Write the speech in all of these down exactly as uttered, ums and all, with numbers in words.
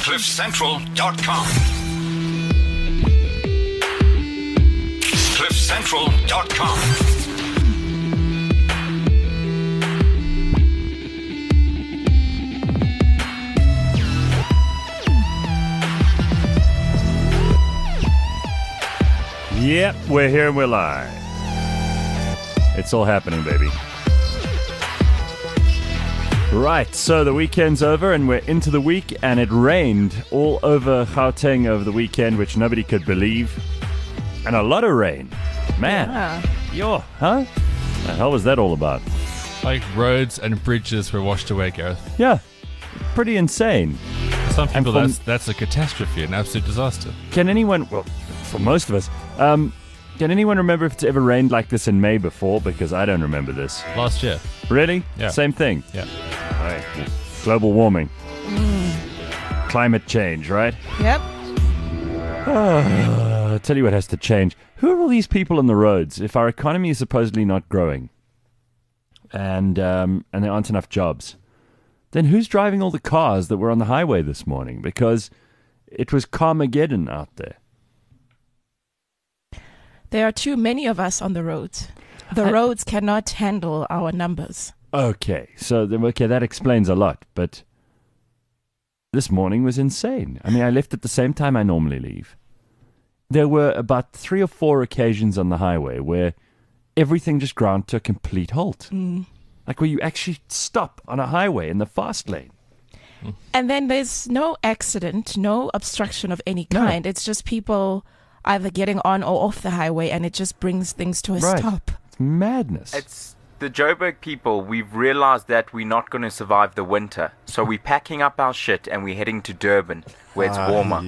cliff central dot com. cliff central dot com. Yep, we're here and we're live. It's all happening, baby. Right, so the weekend's over and we're into the week, and it rained all over Gauteng over the weekend, which nobody could believe. And a lot of rain. Man. Yeah. Yo, huh? The hell was that all about? Like roads and bridges were washed away, Gareth. Yeah, pretty insane. For some people, from- that's that's a catastrophe, an absolute disaster. Can anyone, well, for most of us, um, can anyone remember if it's ever rained like this in May before? Because I don't remember this. Last year. Really? Yeah. Same thing? Yeah. Right. Global warming. Climate change, right? Yep. Uh, I'll tell you what has to change. Who are all these people on the roads if our economy is supposedly not growing and um, and there aren't enough jobs? Then who's driving all the cars that were on the highway this morning? Because it was Carmageddon out there. There are too many of us on the roads. The I- roads cannot handle our numbers. Okay, so then, okay, that explains a lot. But this morning was insane. I mean, I left at the same time I normally leave. There were about three or four occasions on the highway where everything just ground to a complete halt. Mm. Like where you actually stop on a highway in the fast lane. And then there's no accident, no obstruction of any No. kind. It's just people either getting on or off the highway, and it just brings things to a Right. stop. It's madness. It's the Joburg people. We've realized that we're not going to survive the winter. So we're packing up our shit and we're heading to Durban, where it's warmer.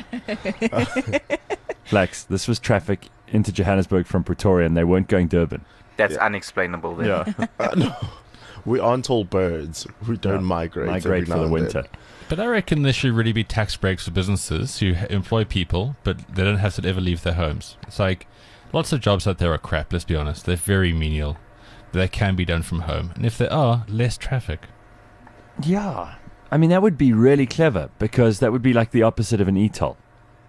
Flex, this was traffic into Johannesburg from Pretoria, and they weren't going Durban. That's unexplainable then. Yeah. Uh, no, we aren't all birds. We don't No, migrate. Migrate every for now the and winter. then. But I reckon there should really be tax breaks for businesses who h- employ people, but they don't have to ever leave their homes. It's like lots of jobs out there are crap, let's be honest. They're very menial. They can be done from home. And if there are, less traffic. Yeah. I mean, that would be really clever, because that would be like the opposite of an E T O L.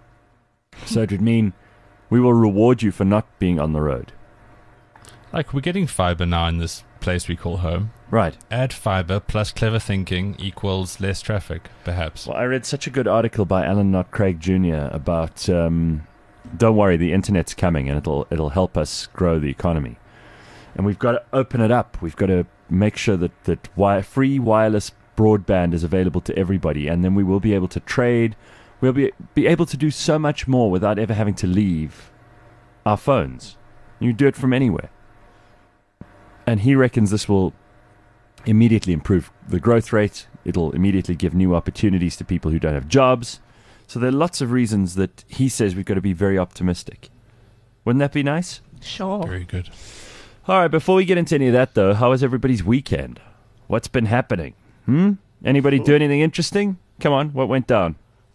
So it would mean we will reward you for not being on the road. Like, we're getting fiber now in this place we call home. Right. Add fiber plus clever thinking equals less traffic, perhaps. Well, I read such a good article by Alan Knott Craig Junior about, um, don't worry, the internet's coming and it'll it'll help us grow the economy. And we've got to open it up. We've got to make sure that, that wi- free wireless broadband is available to everybody, and then we will be able to trade. We'll be, be able to do so much more without ever having to leave our phones. You do it from anywhere. And he reckons this will immediately improve the growth rate. It'll immediately give new opportunities to people who don't have jobs. So there are lots of reasons that he says we've got to be very optimistic. Wouldn't that be nice? Sure. Very good. All right, before we get into any of that, though, how was everybody's weekend? What's been happening? Hmm? Anybody do anything interesting? Come on, what went down?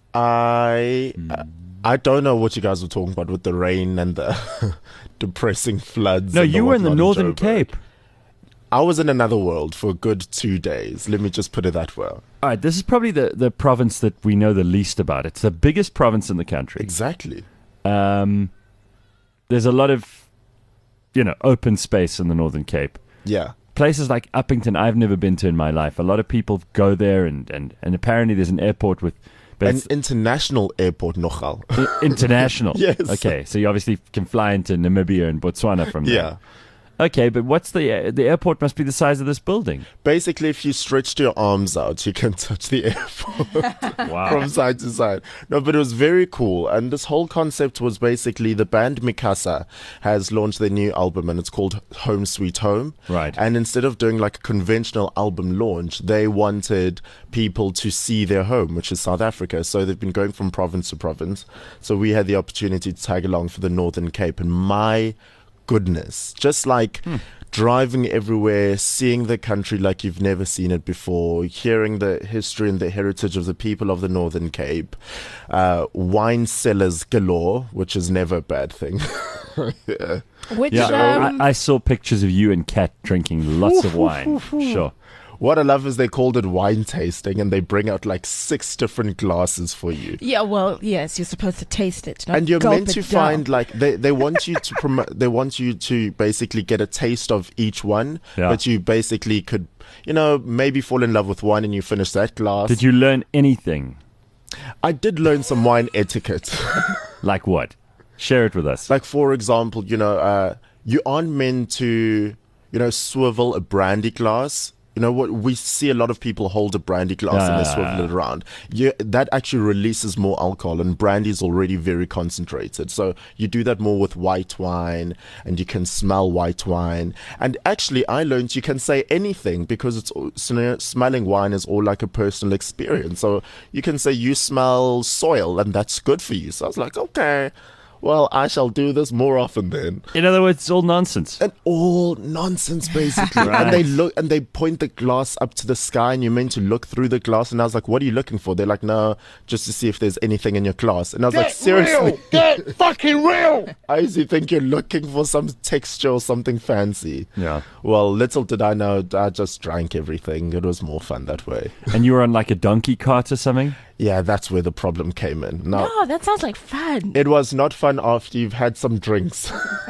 I Hmm. I don't know what you guys were talking about with the rain and the depressing floods. No, and you were in the whatnot Northern Joburg. Cape. I was in another world for a good two days. Let me just put it that way. All right, this is probably the, the province that we know the least about. It's the biggest province in the country. Exactly. Um, there's a lot of, you know, open space in the Northern Cape. Yeah. Places like Uppington, I've never been to in my life. A lot of people go there, and, and, and apparently there's an airport with... But An it's international airport, nogal. i- international. Yes. Okay, so you obviously can fly into Namibia and Botswana from there. Yeah. Okay, but what's the... The airport must be the size of this building. Basically, if you stretched your arms out, you can touch the airport Wow. from side to side. No, but it was very cool. And this whole concept was basically the band Mikasa has launched their new album, and it's called Home Sweet Home. Right. And instead of doing like a conventional album launch, they wanted people to see their home, which is South Africa. So they've been going from province to province. So we had the opportunity to tag along for the Northern Cape. And my goodness, just like Hmm. driving everywhere, seeing the country like you've never seen it before, hearing the history and the heritage of the people of the Northern Cape, uh, wine cellars galore, which is never a bad thing. Yeah. Which Yeah, um, I, I saw pictures of you and Kat drinking lots of wine. Sure. What I love is they called it wine tasting, and they bring out like six different glasses for you. Yeah, well, yes, you're supposed to taste it, not And you're gulp meant to it down. find like they, they want you to promote they want you to basically get a taste of each one, Yeah. but you basically could, you know, maybe fall in love with one and you finish that glass. Did you learn anything? I did learn some wine etiquette. Like what? Share it with us. Like, for example, you know, uh, you aren't meant to, you know, swivel a brandy glass. You know what? We see a lot of people hold a brandy glass and they Ah. swivel it around. Yeah, that actually releases more alcohol, and brandy is already very concentrated. So you do that more with white wine, and you can smell white wine. And actually, I learned you can say anything because it's all- sn- smelling wine is all like a personal experience. So you can say you smell soil, and that's good for you. So I was like, okay, well, I shall do this more often then. In other words, it's all nonsense. And all nonsense, basically. Right. And they look and they point the glass up to the sky, and you're meant to look through the glass. And I was like, "What are you looking for?" They're like, "No, just to see if there's anything in your glass." And I was like, "Seriously, Get fucking real! I usually think you're looking for some texture or something fancy." Yeah. Well, little did I know, I just drank everything. It was more fun that way. And you were on like a donkey cart or something? Yeah, that's where the problem came in. Now, Oh, that sounds like fun. it was not fun after you've had some drinks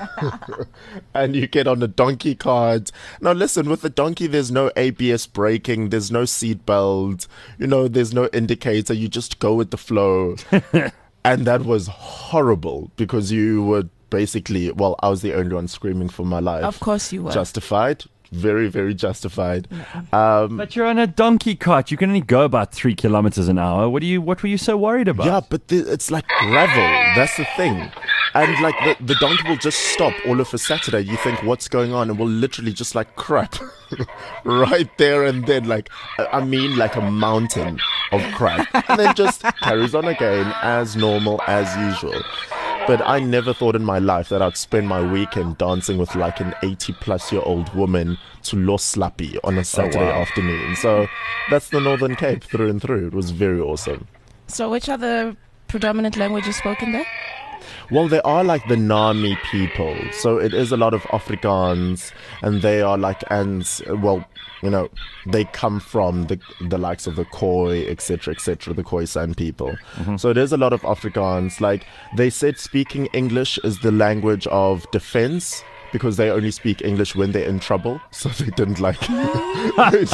and you get on a donkey cart. Now, listen, with the donkey, there's no A B S braking, there's no seat belt, you know, there's no indicator. You just go with the flow. And that was horrible because you were basically, well, I was the only one screaming for my life. Of course you were. Justified. Very, very justified. Um, But you're on a donkey cart. You can only go about three kilometers an hour. What do you? What were you so worried about? Yeah, but the, it's like gravel. That's the thing. And like the, the donkey will just stop all of a Saturday. You think, what's going on? And will literally just like crap right there and then. Like, I I mean, like a mountain of crap. And then just carries on again as normal, as usual. But I never thought in my life that I'd spend my weekend dancing with like an eighty plus year old woman to Los Slappy on a Saturday wow. afternoon. So that's the Northern Cape through and through. It was very awesome. So which are the predominant languages spoken there? Well, they are like the Nami people. So it is a lot of Afrikaans, and they are like, and well, you know, they come from the the likes of the Khoi, et cetera, et cetera, the Khoisan people. So it is a lot of Afrikaans. Like they said, speaking English is the language of defense, because they only speak English when they're in trouble. So they didn't like. they,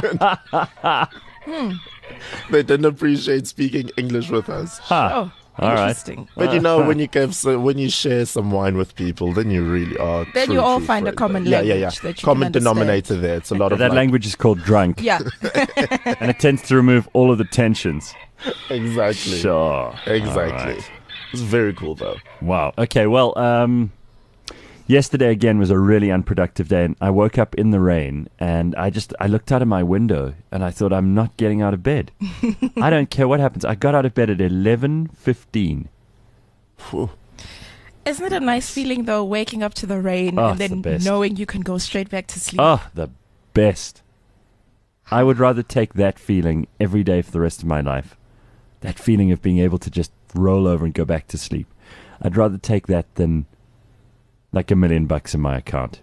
didn't, they didn't appreciate speaking English with us. Ha. Oh, All right. interesting. But you know, when you give, so when you share some wine with people, then you really are. Then true, you all true find a friends. common yeah, yeah, language yeah. that you Common can understand. denominator there. It's a lot of That like, language is called drunk, Yeah. and it tends to remove all of the tensions. exactly, Sure. exactly. All right. It's very cool though. Wow. Okay. Well, um, yesterday again was a really unproductive day, and I woke up in the rain, and I just I looked out of my window, and I thought, I'm not getting out of bed. I don't care what happens. I got out of bed at eleven fifteen. Phew. Isn't it a nice feeling though, waking up to the rain Oh, and it's the then best. knowing you can go straight back to sleep? Oh, the best. I would rather take that feeling every day for the rest of my life. That feeling of being able to just roll over and go back to sleep. I'd rather take that than like a million bucks in my account.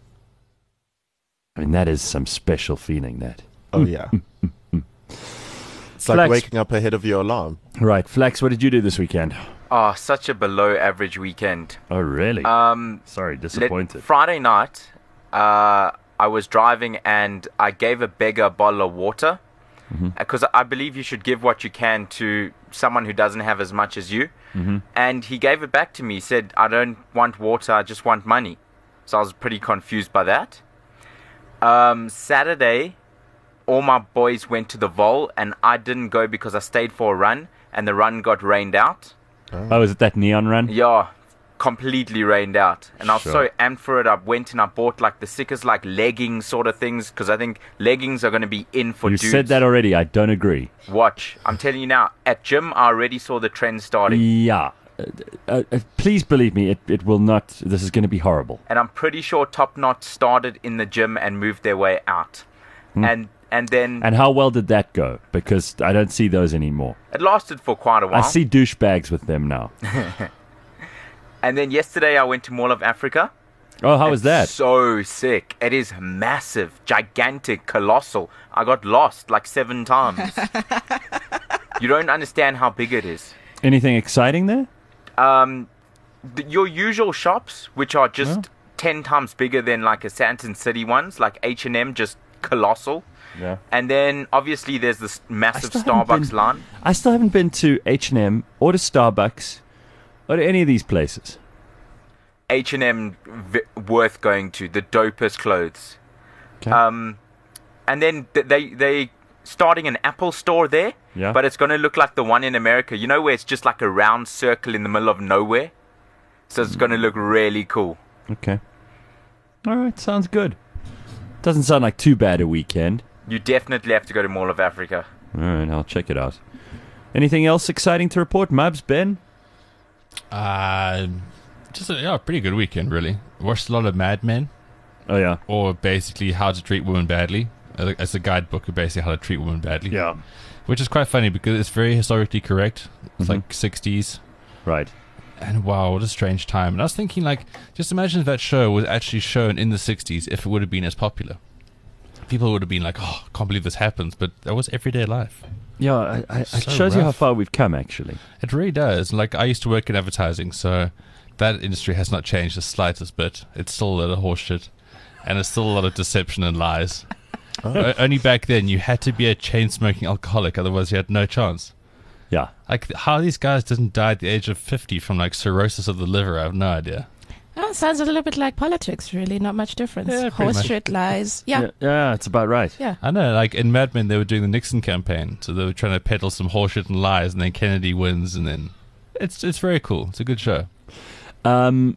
I mean, that is some special feeling, that. Oh yeah. It's like Flex. waking up ahead of your alarm. Right, Flex, what did you do this weekend? Oh, such a below average weekend. Oh, really? Um, Sorry, let- disappointed. Friday night, uh, I was driving and I gave a beggar a bottle of water because I believe you should give what you can to someone who doesn't have as much as you. And he gave it back to me. He said, I don't want water, I just want money. So I was pretty confused by that. Um, Saturday, all my boys went to the Vol and I didn't go because I stayed for a run and the run got rained out. Oh, is it that neon run? Yeah, completely rained out. And I was Sure. so amped for it. I went and I bought like the sickest like leggings sort of things because I think leggings are going to be in for You dudes. said that already. I don't agree. Watch. I'm telling you now, at gym, I already saw the trend starting. Yeah. Uh, uh, uh, please believe me, it, it will not. This is going to be horrible. And I'm pretty sure Top Knot started in the gym and moved their way out. And and then And how well did that go? Because I don't see those anymore. it lasted for quite a while. I see douchebags with them now. And then yesterday I went to Mall of Africa Oh, how was It's that? So sick. It is massive, gigantic, colossal. I got lost like seven times. You don't understand how big it is. Anything exciting there? Um, th- your usual shops, which are just Yeah. ten times bigger than like a Santon City ones, like H and M, just colossal. Yeah. And then obviously there's this massive still haven't Starbucks been- line. I still haven't been to H and M or to Starbucks or to any of these places. H and M v- worth going to. The dopest clothes. Okay. Um, and then th- they they starting an Apple store there. Yeah. But it's going to look like the one in America. You know where it's just like a round circle in the middle of nowhere. So it's going to look really cool. Okay. All right, sounds good. Doesn't sound like too bad a weekend. You definitely have to go to Mall of Africa. All right, I'll check it out. Anything else exciting to report, Mubs, Ben? Uh, just a yeah, pretty good weekend, really. Watched a lot of Mad Men, Oh, yeah. or basically How to Treat Women Badly. Uh, It's a guidebook of basically how to treat women badly. Yeah. Which is quite funny because it's very historically correct. It's Mhm. like sixties. Right. And wow, what a strange time. And I was thinking, like, just imagine if that show was actually shown in the sixties, if it would have been as popular. People would have been like, oh, I can't believe this happens. But that was everyday life. Yeah, I, I, it So shows you how rough. far we've come, actually. It really does. Like, I used to work in advertising, so that industry has not changed the slightest bit. It's still a lot of horseshit. And it's still a lot of deception and lies. O- Only back then, you had to be a chain-smoking alcoholic, otherwise you had no chance. Yeah. Like, how these guys didn't die at the age of fifty from, like, cirrhosis of the liver, I have no idea. Oh, sounds a little bit like politics, really. Not much difference. Yeah, pretty Horse much. shit, lies. Yeah. yeah. Yeah, it's about right. Yeah. I know, like, in Mad Men, they were doing the Nixon campaign, so they were trying to peddle some horseshit and lies, and then Kennedy wins, and then... It's it's very cool. It's a good show. Um,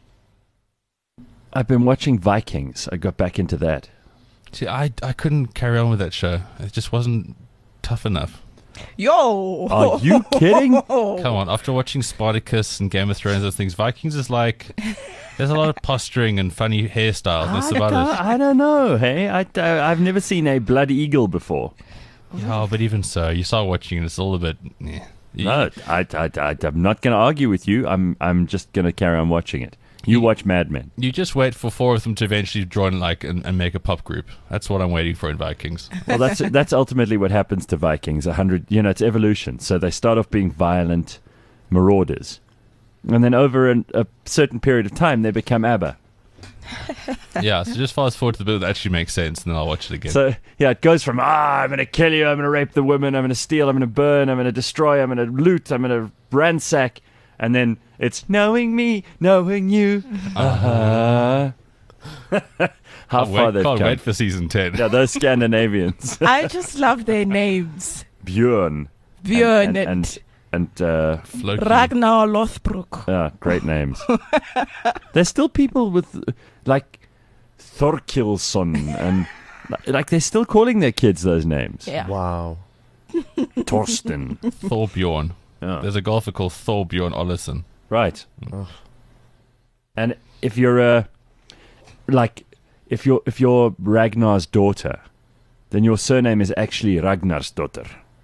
I've been watching Vikings. I got back into that. See, I, I couldn't carry on with that show. It just wasn't tough enough. Yo! Are you kidding? Come on, after watching Spartacus and Game of Thrones and those things, Vikings is like... There's a lot of posturing and funny hairstyles. That's I, about don't, it. I don't know, hey? I, I, I've never seen a blood eagle before. Yeah, but even so, you start watching and it's all a bit... eh. You- No, I, I, I, I'm not going to argue with you. I'm, I'm just going to carry on watching it. You watch Mad Men. You just wait for four of them to eventually join like and, and make a pop group. That's what I'm waiting for in Vikings. Well, that's that's ultimately what happens to Vikings. A hundred, you know, it's evolution. So they start off being violent marauders, and then over an, a certain period of time, they become ABBA. Yeah, so just fast forward to the bit that actually makes sense, and then I'll watch it again. So yeah, it goes from ah, I'm going to kill you, I'm going to rape the women, I'm going to steal, I'm going to burn, I'm going to destroy, I'm going to loot, I'm going to ransack, and then it's knowing me, knowing you. Uh-huh. How can't far wait, they've can't come. wait for season ten. Yeah, those Scandinavians. I just love their names. Björn. Björn and and, and, and uh, Floki. Ragnar Lothbrok. yeah, great names. There's still people with like Thorkilsson and like they're still calling their kids those names. Yeah. Wow. Torsten. Thorbjorn. Yeah. There's a golfer called Thorbjorn Ollison. Right. Ugh. And if you're a like if you're if you're Ragnar's daughter, then your surname is actually Ragnar's daughter.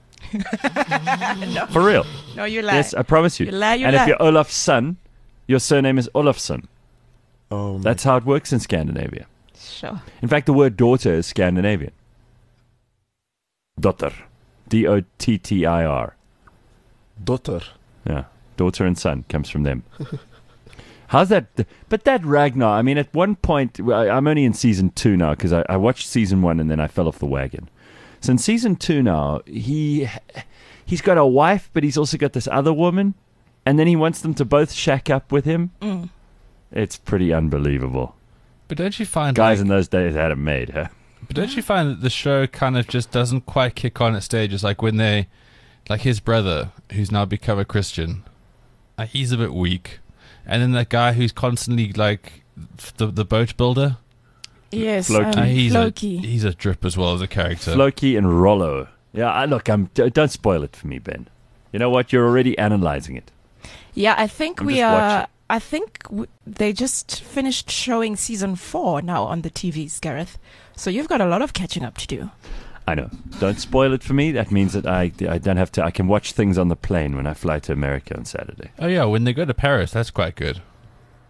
No. For real. No, you lie. Yes, I promise you. You lie, you and lie. if you're Olaf's son, your surname is Olafsson. Oh, my That's how it works in Scandinavia. Sure. In fact, the word daughter is Scandinavian. Dotter. D O T T I R. daughter. Yeah. Daughter and son comes from them. How's that? But that Ragnar, I mean, at one point, I- I'm only in season two now because I, I watched season one and then I fell off the wagon. So in season two now, he he's got a wife, but he's also got this other woman, and then he wants them to both shack up with him. Mm. It's pretty unbelievable. But don't you find Guys like, in those days had it made, huh? But don't you find that the show kind of just doesn't quite kick on at stages? Like when they, like his brother, who's now become a Christian, uh, he's a bit weak. And then that guy who's constantly like f- the the boat builder, Yes. Floki. Um, uh, he's Floki. a he's a drip as well as a character. Floki and Rollo. Yeah, I, look, I'm, d- don't spoil it for me, Ben. You know what? You're already analyzing it. Yeah, I think I'm we just are. watching. I think w- they just finished showing season four now on the T Vs, Gareth. So you've got a lot of catching up to do. I know. Don't spoil it for me. That means that I, I don't have to. I can watch things on the plane when I fly to America on Saturday. Oh yeah, when they go to Paris, that's quite good.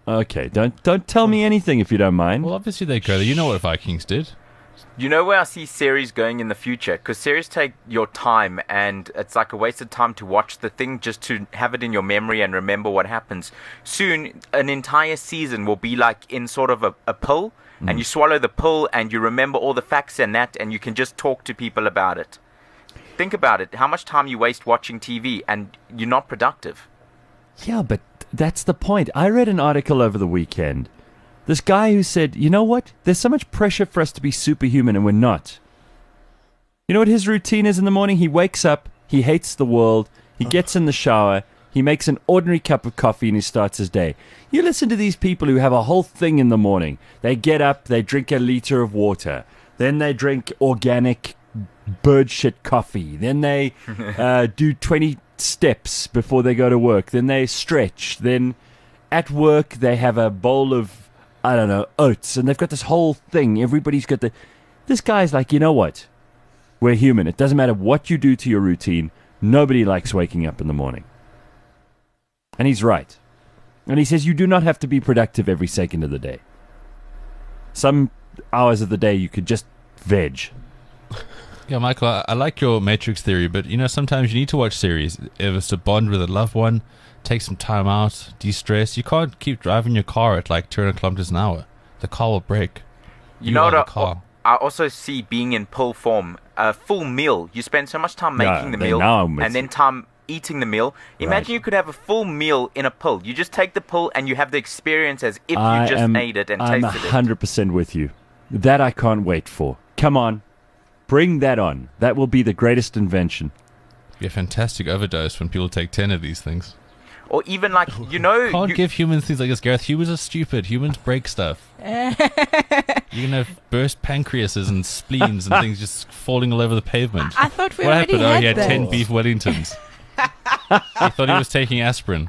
Okay, don't don't tell me anything if you don't mind. Well, obviously they go there. You know what Vikings did. You know where I see series going in the future? Because series take your time, and it's like a wasted time to watch the thing just to have it in your memory and remember what happens. Soon, an entire season will be like in sort of a, a pill, mm. and you swallow the pill and you remember all the facts and that, and you can just talk to people about it. Think about it. How much time you waste watching T V, and you're not productive. Yeah, but that's the point. I read an article over the weekend. This guy who said, you know what? There's so much pressure for us to be superhuman and we're not. You know what his routine is in the morning? He wakes up, he hates the world, he gets in the shower, he makes an ordinary cup of coffee and he starts his day. You listen to these people who have a whole thing in the morning. They get up, they drink a liter of water. Then they drink organic bird shit coffee. Then they uh, do twenty steps before they go to work. Then they stretch. Then at work they have a bowl of, I don't know, oats. And they've got this whole thing. Everybody's got the... This guy's like, you know what? We're human. It doesn't matter what you do to your routine. Nobody likes waking up in the morning. And he's right. And he says you do not have to be productive every second of the day. Some hours of the day you could just veg. Yeah, Michael, I, I like your Matrix theory, but you know, sometimes you need to watch series. If it's to bond with a loved one, take some time out, de-stress. You can't keep driving your car at like two hundred kilometers an hour. The car will break. You, you know what? The car. I also see being in pill form. A full meal. You spend so much time making yeah, the meal and then time eating the meal. Imagine right. you could have a full meal in a pill. You just take the pill and you have the experience as if I you just am, ate it and I'm tasted it. one hundred percent with you. That I can't wait for. Come on. Bring that on. That will be the greatest invention. Be a fantastic overdose when people take ten of these things. Or even like, you know... Can't you, give humans things like this, Gareth. Humans are stupid. Humans break stuff. You're going to have burst pancreases and spleens and things just falling all over the pavement. I thought we what already happened? had Oh, he had that. ten beef Wellingtons. He thought he was taking aspirin.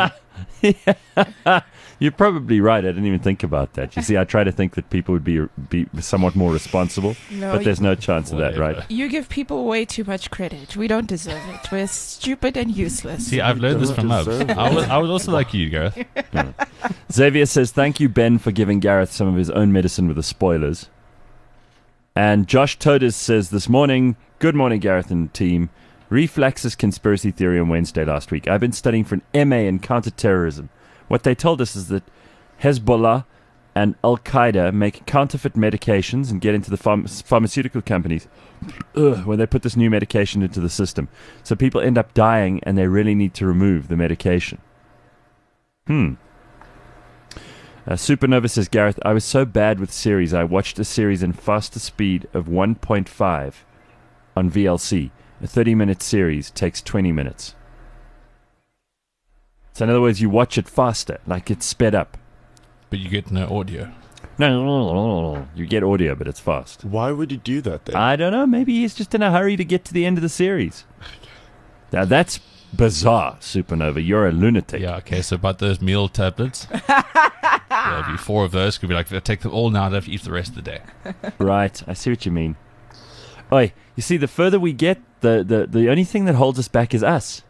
You're probably right. I didn't even think about that. You see, I try to think that people would be be somewhat more responsible, No, but there's no chance of that, Whatever. right? You give people way too much credit. We don't deserve it. We're stupid and useless. See, I've learned this from Ubs. I was, I was also like you, Gareth. Xavier says, thank you, Ben, for giving Gareth some of his own medicine with the spoilers. And Josh Todes says, this morning, good morning, Gareth and team. Reflex's conspiracy theory on Wednesday last week. I've been studying for an M A in counterterrorism. What they told us is that Hezbollah and Al-Qaeda make counterfeit medications and get into the pharm- pharmaceutical companies ugh, when they put this new medication into the system. So people end up dying and they really need to remove the medication. Hmm. Uh, Supernova says, Gareth, I was so bad with series. I watched a series in faster speed of one point five on V L C. A thirty-minute series takes twenty minutes. So in other words, you watch it faster, like it's sped up. But you get no audio. No, no, no, no, you get audio, but it's fast. Why would he do that then? I don't know. Maybe he's just in a hurry to get to the end of the series. Now that's bizarre, Supernova. You're a lunatic. Yeah, okay, so about those meal tablets. There'll be four of those. Could be like, if I take them all now, I'd have to eat the rest of the day. Right. I see what you mean. Oi, you see, the further we get, the, the, the only thing that holds us back is us.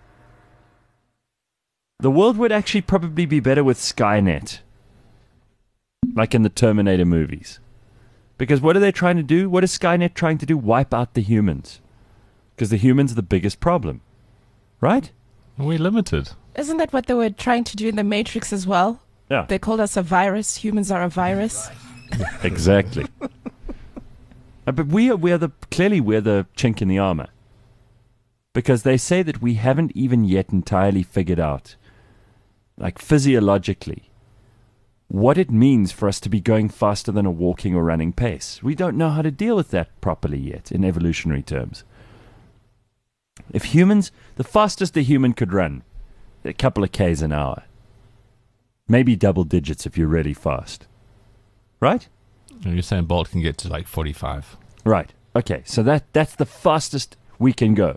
The world would actually probably be better with Skynet. Like in the Terminator movies. Because what are they trying to do? What is Skynet trying to do? Wipe out the humans. Because the humans are the biggest problem. Right? We're limited. Isn't that what they were trying to do in the Matrix as well? Yeah. They called us a virus. Humans are a virus. Exactly. Uh, but we are, we are the, clearly we're the chink in the armor. Because they say that we haven't even yet entirely figured out, like physiologically, what it means for us to be going faster than a walking or running pace. We don't know how to deal with that properly yet in evolutionary terms. If humans, the fastest a human could run, a couple of Ks an hour. Maybe double digits if you're really fast. Right? And you're saying Bolt can get to like forty-five. Right. Okay, so that that's the fastest we can go.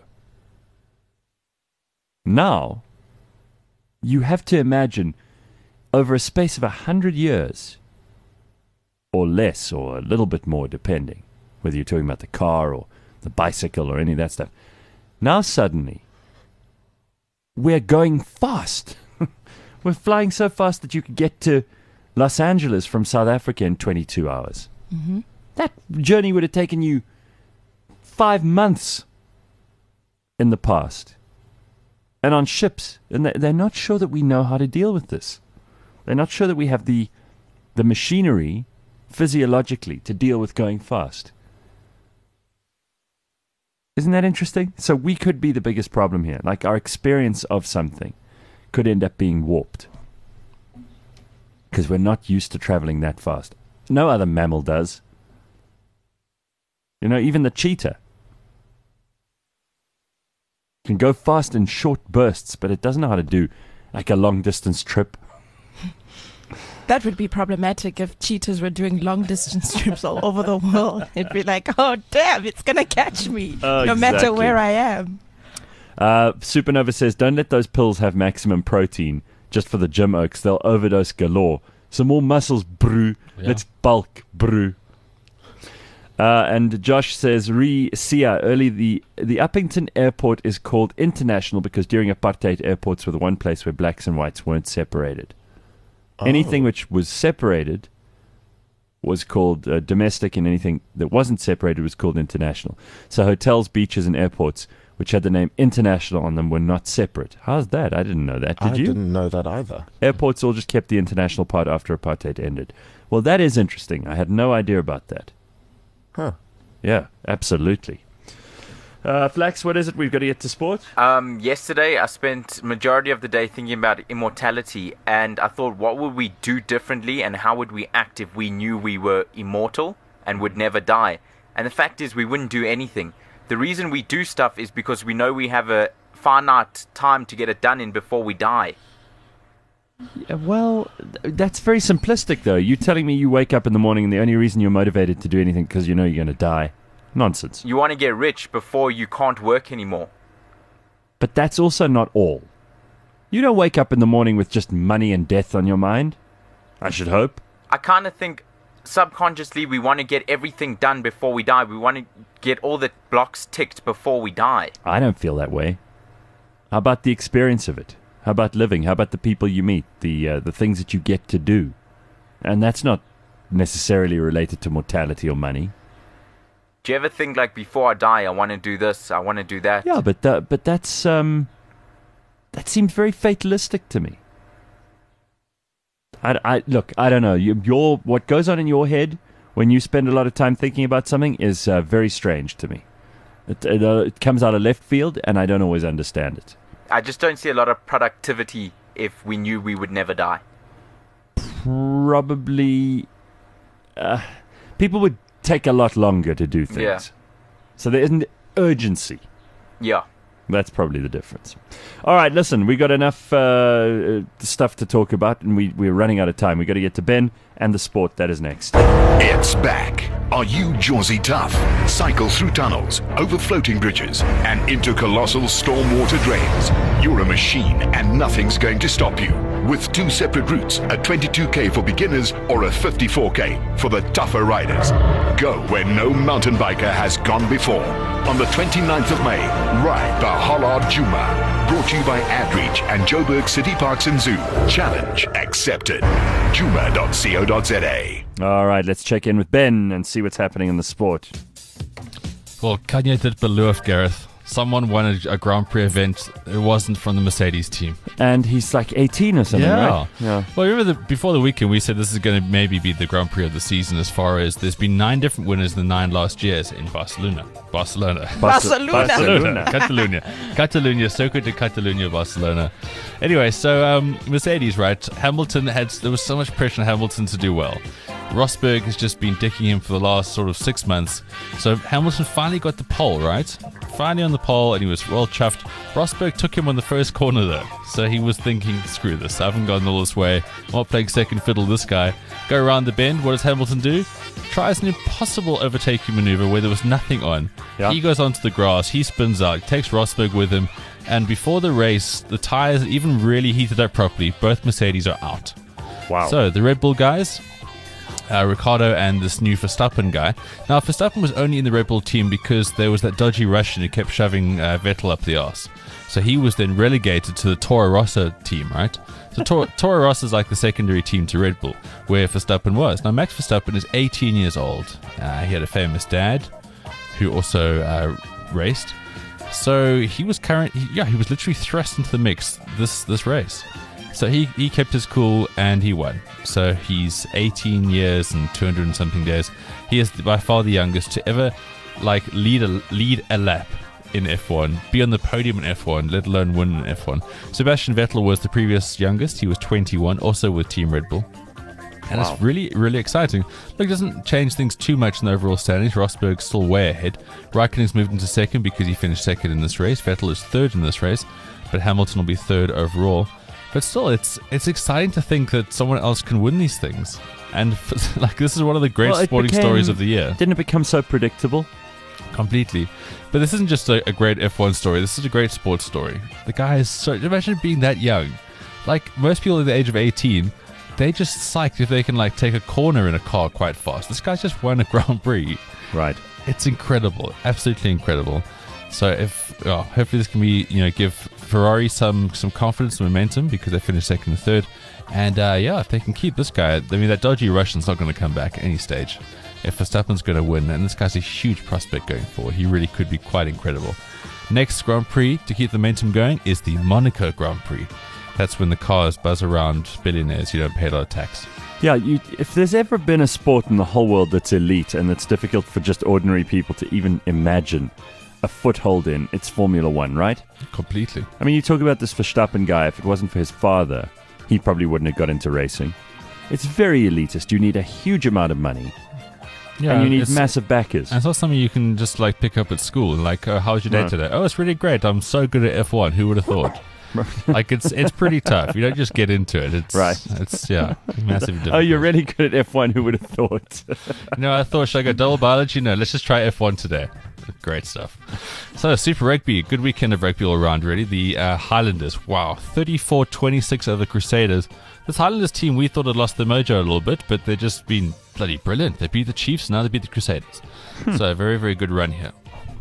Now, you have to imagine over a space of a hundred years, or less, or a little bit more, depending, whether you're talking about the car or the bicycle or any of that stuff. Now suddenly, we're going fast. We're flying so fast that you could get to Los Angeles from South Africa in twenty-two hours. Mm-hmm. That journey would have taken you five months in the past. And on ships. And they're not sure that we know how to deal with this. They're not sure that we have the the machinery physiologically to deal with going fast. Isn't that interesting? So we could be the biggest problem here. Like our experience of something could end up being warped. Because we're not used to traveling that fast. No other mammal does. You know, even the cheetah can go fast in short bursts, but it doesn't know how to do like a long distance trip. That would be problematic if cheetahs were doing long distance trips all over the world. It'd be like, oh damn, it's gonna catch me Oh, no matter exactly. where I am. Uh, Supernova says, don't let those pills have maximum protein just for the gym oaks. They'll overdose galore. Some more muscles, brew. Yeah. Let's bulk, brew. Uh, and Josh says, Re Sia, early the the Uppington airport is called international because during apartheid airports were the one place where blacks and whites weren't separated. Oh. Anything which was separated was called uh, domestic, and anything that wasn't separated was called international. So hotels, beaches, and airports which had the name international on them were not separate. How's that? I didn't know that. Did I you? didn't know that either. Airports all just kept the international part after apartheid ended. Well, that is interesting. I had no idea about that. Huh. Yeah, absolutely. Uh, Flax, what is it? We've got to get to sport. Um, yesterday, I spent majority of the day thinking about immortality, and I thought, what would we do differently, and how would we act if we knew we were immortal and would never die? And the fact is, we wouldn't do anything. The reason we do stuff is because we know we have a finite time to get it done in before we die. Yeah, well, th- that's very simplistic, though. You telling me you wake up in the morning and the only reason you're motivated to do anything because you know you're going to die. Nonsense. You want to get rich before you can't work anymore. But that's also not all. You don't wake up in the morning with just money and death on your mind. I should hope. I kind of think subconsciously we want to get everything done before we die. We want to get all the blocks ticked before we die. I don't feel that way. How about the experience of it? How about living? How about the people you meet? The uh, the things that you get to do? And that's not necessarily related to mortality or money. Do you ever think, like, before I die, I want to do this, I want to do that? Yeah, but that, but that's um, that seems very fatalistic to me. I, I look, I don't know. You, your what goes on in your head when you spend a lot of time thinking about something is uh, very strange to me. It, it, uh, it comes out of left field, and I don't always understand it. I just don't see a lot of productivity if we knew we would never die. Probably, uh, people would take a lot longer to do things. Yeah. So there isn't urgency. Yeah. That's probably the difference. All right, listen, we got enough uh, stuff to talk about, and we, we're running out of time. we got to get to Ben and the sport. That is next. It's back. Are you Josie Tough? Cycle through tunnels, over floating bridges, and into colossal stormwater drains. You're a machine, and nothing's going to stop you. With two separate routes, a twenty-two K for beginners or a fifty-four K for the tougher riders. Go where no mountain biker has gone before. On the twenty-ninth of May, ride the Hollard Juma. Brought to you by AdReach and Joburg City Parks and Zoo. Challenge accepted. juma dot co dot za. All right, let's check in with Ben and see what's happening in the sport. Well, Kanye did beloofd, Gareth. Someone won a, a Grand Prix event. It wasn't from the Mercedes team. And he's like eighteen or something, Yeah. right? Yeah. Well, remember the, before the weekend, we said this is going to maybe be the Grand Prix of the season as far as there's been nine different winners in the nine last years in Barcelona. Barcelona. Barcelona. Barcelona. Catalunya. Catalunya. Circuit de Catalunya, Barcelona. Anyway, so um, Mercedes, right? Hamilton had, there was so much pressure on Hamilton to do well. Rosberg has just been dicking him for the last sort of six months. So Hamilton finally got the pole, right? Finally on the pole, and he was well chuffed. Rosberg took him on the first corner, though. So he was thinking, screw this. I haven't gone all this way. I'm not playing second fiddle to this guy. Go around the bend. What does Hamilton do? Tries an impossible overtaking maneuver where there was nothing on. Yeah. He goes onto the grass. He spins out, takes Rosberg with him. And before the race, the tires even really heated up properly. Both Mercedes are out. Wow. So the Red Bull guys, uh, Ricciardo and this new Verstappen guy. Now, Verstappen was only in the Red Bull team because there was that dodgy Russian who kept shoving uh, Vettel up the arse. So he was then relegated to the Toro Rosso team, right? So Tor- Toro Rosso is like the secondary team to Red Bull, where Verstappen was. Now, Max Verstappen is eighteen years old. Uh, he had a famous dad who also uh, raced. So he was current. He, yeah, he was literally thrust into the mix this this race. So he, he kept his cool and he won. So he's eighteen years and two hundred and something days. He is by far the youngest to ever like lead a lead a lap in F one, be on the podium in F one, let alone win in F one. Sebastian Vettel was the previous youngest. He was twenty-one, also with Team Red Bull. And wow. It's really, really exciting. Look, it doesn't change things too much in the overall standings. Rosberg's still way ahead. Raikkonen's moved into second because he finished second in this race. Vettel is third in this race, but Hamilton will be third overall. But still, it's it's exciting to think that someone else can win these things. And like this is one of the great well, sporting became, stories of the year. Didn't it become so predictable? Completely. But this isn't just a, a great F one story. This is a great sports story. The guy is so... Imagine being that young. Like, most people at the age of eighteen, they just psyched if they can, like, take a corner in a car quite fast. This guy's just won a Grand Prix. Right. It's incredible. Absolutely incredible. So if... Oh, hopefully this can be, you know, give Ferrari some, some confidence and momentum because they finished second and third. And, uh, yeah, if they can keep this guy... I mean, that dodgy Russian's not going to come back at any stage. If Verstappen's going to win, and this guy's a huge prospect going forward, he really could be quite incredible. Next Grand Prix to keep the momentum going is the Monaco Grand Prix. That's when the cars buzz around billionaires who don't pay a lot of tax. Yeah, you, if there's ever been a sport in the whole world that's elite and that's difficult for just ordinary people to even imagine a foothold in, it's Formula One, right? Completely. I mean, you talk about this Verstappen guy, if it wasn't for his father, he probably wouldn't have got into racing. It's very elitist. You need a huge amount of money. Yeah, and you need massive backers. And it's not something you can just like pick up at school. Like, oh, how was your day no. today? Oh, it's really great. I'm so good at F one. Who would have thought? Like, it's it's pretty tough. You don't just get into it. It's right. It's yeah, massive. Difficulty. Oh, you're really good at F one. Who would have thought? No, I thought, should I go double biology? No, let's just try F one today. Great stuff. So, Super Rugby, good weekend of rugby all around, really. The uh, Highlanders, wow, thirty-four twenty-six over Crusaders. This Highlanders team, we thought had lost their mojo a little bit, but they've just been bloody brilliant. They beat the Chiefs, now they beat the Crusaders. Hmm. So, a very, very good run here.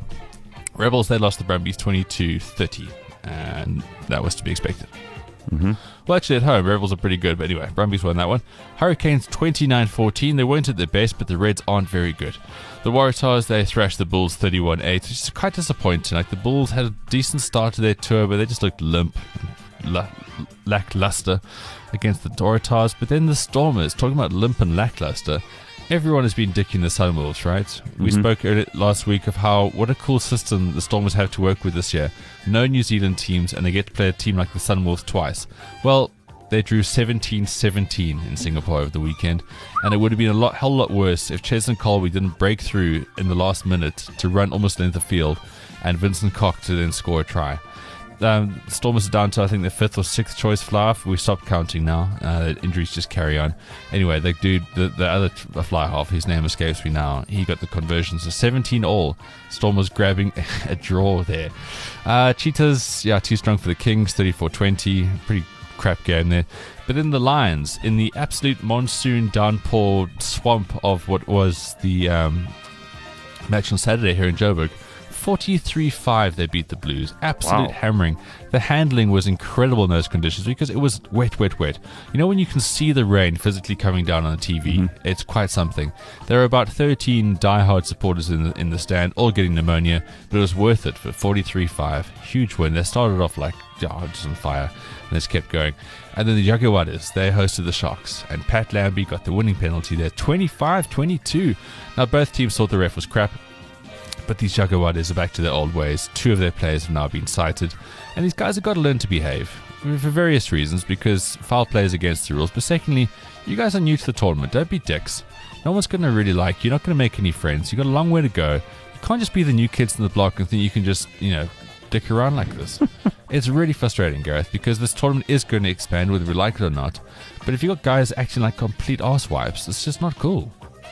Rebels, they lost the Brumbies twenty-two thirty, and that was to be expected. Mm-hmm. Well, actually, at home, Rebels are pretty good, but anyway, Brumbies won that one. Hurricanes twenty-nine fourteen. They weren't at their best, but the Reds aren't very good. The Waratahs, they thrashed the Bulls thirty-one eight, which is quite disappointing. Like, the Bulls had a decent start to their tour, but they just looked limp, la- lackluster against the Waratahs. But then the Stormers, talking about limp and lackluster, everyone has been dicking the Sunwolves, right? Mm-hmm. We spoke last week of how what a cool system the Stormers have to work with this year. No New Zealand teams, and they get to play a team like the Sunwolves twice. Well, they drew seventeen seventeen in Singapore over the weekend, and it would have been a lot, hell lot worse if Cheslin Colby didn't break through in the last minute to run almost length of field, and Vincent Koch to then score a try. Um, Stormers are down to, I think, their fifth or sixth choice fly-half. We stopped counting now. Uh, injuries just carry on. Anyway, the dude, the, the other fly-half, his name escapes me now, he got the conversion. So seventeen all. Stormers grabbing a draw there. Uh, Cheetahs, yeah, too strong for the Kings, thirty-four twenty. Pretty crap game there. But then the Lions, in the absolute monsoon downpour swamp of what was the um, match on Saturday here in Joburg, forty-three five they beat the Blues. Absolute wow. hammering. The handling was incredible in those conditions because it was wet, wet, wet. You know when you can see the rain physically coming down on the T V? Mm-hmm. It's quite something. There are about thirteen diehard supporters in the, in the stand, all getting pneumonia, but it was worth it for forty-three five. Huge win. They started off like oh, just on fire and just kept going. And then the Jaguars, they hosted the Sharks, and Pat Lambie got the winning penalty there, twenty-five twenty-two. Now both teams thought the ref was crap, but these Jaguars are back to their old ways. Two of their players have now been cited, and these guys have got to learn to behave for various reasons, because foul play is against the rules, but secondly, you guys are new to the tournament. Don't be dicks. No one's going to really like you. You're not going to make any friends. You've got a long way to go. You can't just be the new kids in the block and think you can just, you know, dick around like this. It's really frustrating, Gareth, because this tournament is going to expand whether we like it or not, but if you've got guys acting like complete arsewipes, it's just not cool.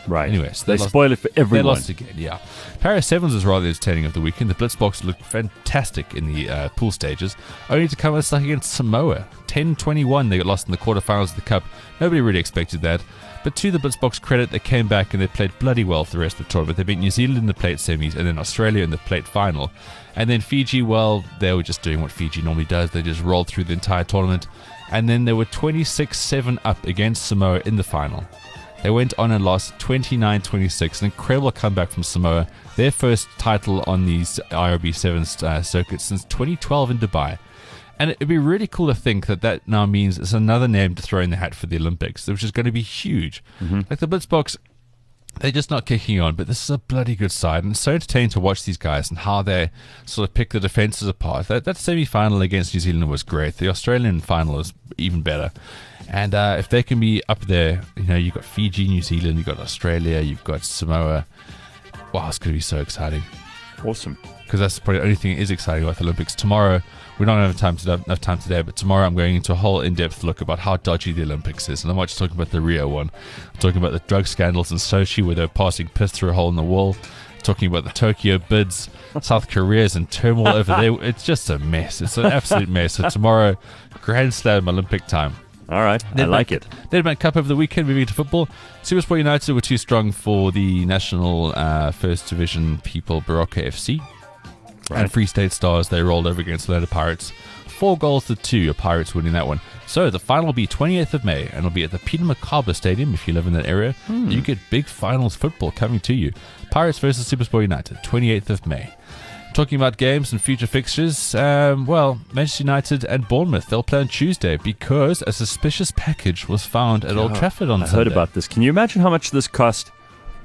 Right. Anyway, so they, they they lost, spoil it for they everyone. lost again, yeah. Paris Sevens was rather entertaining of the weekend. The Blitzboks looked fantastic in the uh, pool stages, only to come unstuck against Samoa. ten twenty-one, they got lost in the quarterfinals of the Cup. Nobody really expected that. But to the Blitzboks' credit, they came back and they played bloody well for the rest of the tournament. They beat New Zealand in the plate semis and then Australia in the plate final. And then Fiji, well, they were just doing what Fiji normally does. They just rolled through the entire tournament. And then they were twenty-six seven up against Samoa in the final. They went on and lost twenty-nine twenty-six. An incredible comeback from Samoa. Their first title on these I R B Sevens uh, circuits since twenty twelve in Dubai. And it'd be really cool to think that that now means it's another name to throw in the hat for the Olympics, which is going to be huge. Mm-hmm. Like the Blitzboks, they're just not kicking on, but this is a bloody good side. And it's so entertaining to watch these guys and how they sort of pick the defenses apart. That, that semi-final against New Zealand was great. The Australian final is even better. And uh, if they can be up there, you know, you've got Fiji, New Zealand, you've got Australia, you've got Samoa. Wow, it's going to be so exciting. Awesome. Because that's probably the only thing that is exciting about the Olympics. Tomorrow, we don't have time to enough time today, but tomorrow I'm going into a whole in-depth look about how dodgy the Olympics is. And I'm not just talking about the Rio one. I'm talking about the drug scandals in Sochi where they're passing piss through a hole in the wall. Talking about the Tokyo bids. South Korea's in turmoil over there. It's just a mess. It's an absolute mess. So tomorrow, Grand Slam Olympic time. All right, I like it. Nedbank Cup over the weekend, moving to football. Supersport United were too strong for the National uh, First Division people, Baroka F C. Right. And Free State Stars, they rolled over against Orlando Pirates. Four goals to two, your Pirates winning that one. So the final will be twenty-eighth of May, and it'll be at the Peter Macabre Stadium if you live in that area. Hmm. You get big finals football coming to you. Pirates versus Supersport United, twenty-eighth of May. Talking about games and future fixtures, um, well, Manchester United and Bournemouth, they'll play on Tuesday because a suspicious package was found at oh, Old Trafford on I Sunday. I heard about this. Can you imagine how much this cost?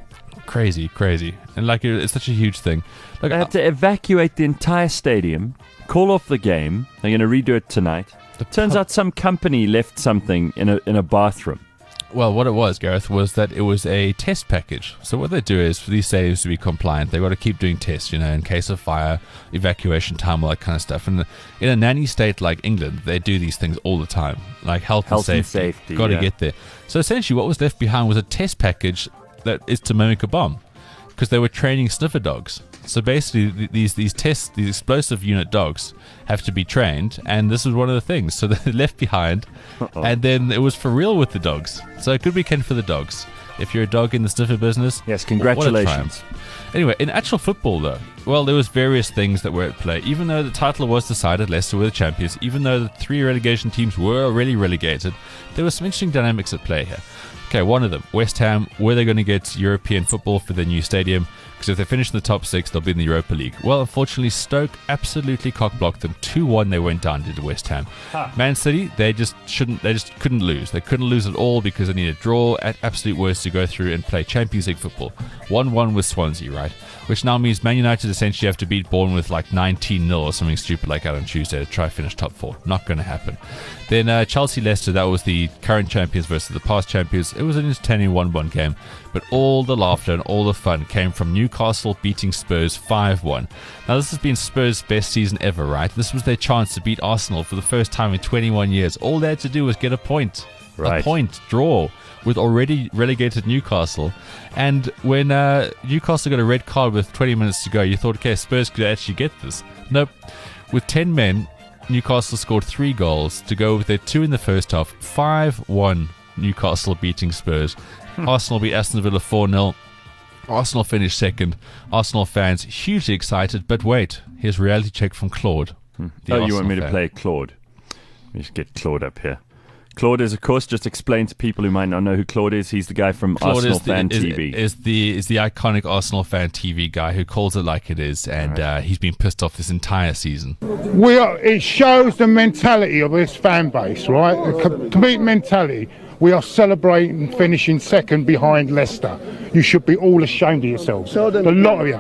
Crazy, crazy. And like, it's such a huge thing. Like, they had to evacuate the entire stadium, call off the game. They're going to redo it tonight. It turns pub- out some company left something in a in a bathroom. Well, what it was, Gareth, was that it was a test package. So what they do is, for these stadiums to be compliant, they've got to keep doing tests, you know, in case of fire, evacuation time, all that kind of stuff. And in a nanny state like England, they do these things all the time, like health, health and safety. And safety got to yeah. get there. So essentially what was left behind was a test package that is to mimic a bomb, because they were training sniffer dogs. So basically, these these tests, these explosive unit dogs, have to be trained, and this was one of the things. So they're left behind, Uh-oh. and then it was for real with the dogs. So a good weekend for the dogs. If you're a dog in the sniffer business, yes, congratulations. Anyway, in actual football, though, well, there was various things that were at play. Even though the title was decided, Leicester were the champions, even though the three relegation teams were already relegated, there were some interesting dynamics at play here. Okay, one of them, West Ham, were they going to get European football for their new stadium? Because if they finish in the top six, they'll be in the Europa League. Well, unfortunately, Stoke absolutely cock-blocked them. two one they went down to West Ham. Huh. Man City, they just shouldn't, they just couldn't lose. They couldn't lose at all because they need a draw at absolute worst to go through and play Champions League football. one one with Swansea, right? Which now means Man United essentially have to beat Bournemouth like nineteen nil or something stupid like that on Tuesday to try to finish top four. Not going to happen. Then uh, Chelsea-Leicester, that was the current champions versus the past champions. It was an entertaining one one game, but all the laughter and all the fun came from Newcastle beating Spurs five one. Now, this has been Spurs' best season ever, right? This was their chance to beat Arsenal for the first time in twenty-one years. All they had to do was get a point. Right. A point, draw, with already relegated Newcastle. And when uh, Newcastle got a red card with twenty minutes to go, you thought, okay, Spurs could actually get this. Nope. With ten men, Newcastle scored three goals to go with their two in the first half. five one Newcastle beating Spurs. Arsenal beat Aston Villa four nil. Arsenal finished second. Arsenal fans hugely excited, but wait, here's reality check from Claude. Hmm. Oh, Arsenal you want me fan. to play Claude? Let me just get Claude up here. Claude is, of course, just explain to people who might not know who Claude is. He's the guy from Claude Arsenal is the, Fan is, T V. Is the is the iconic Arsenal Fan T V guy who calls it like it is, and right. uh, he's been pissed off this entire season. We are. It shows the mentality of this fan base, right? The complete mentality. We are celebrating finishing second behind Leicester. You should be all ashamed of yourselves. The lot of you.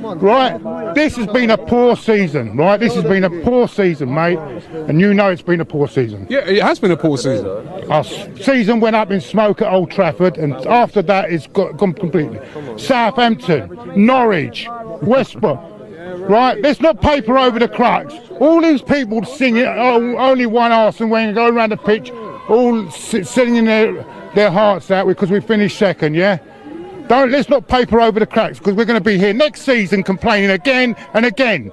Right? This has been a poor season, right? This has been a poor season, mate. And you know it's been a poor season. Yeah, it has been a poor season. Our season went up in smoke at Old Trafford, and after that it's got gone completely. Southampton, Norwich, West Brom. Right? Let's not paper over the cracks. All these people singing, oh, only one Arsenal when go around the pitch, all singing their, their hearts out because we finished second, yeah? Don't let's not paper over the cracks because we're going to be here next season complaining again and again.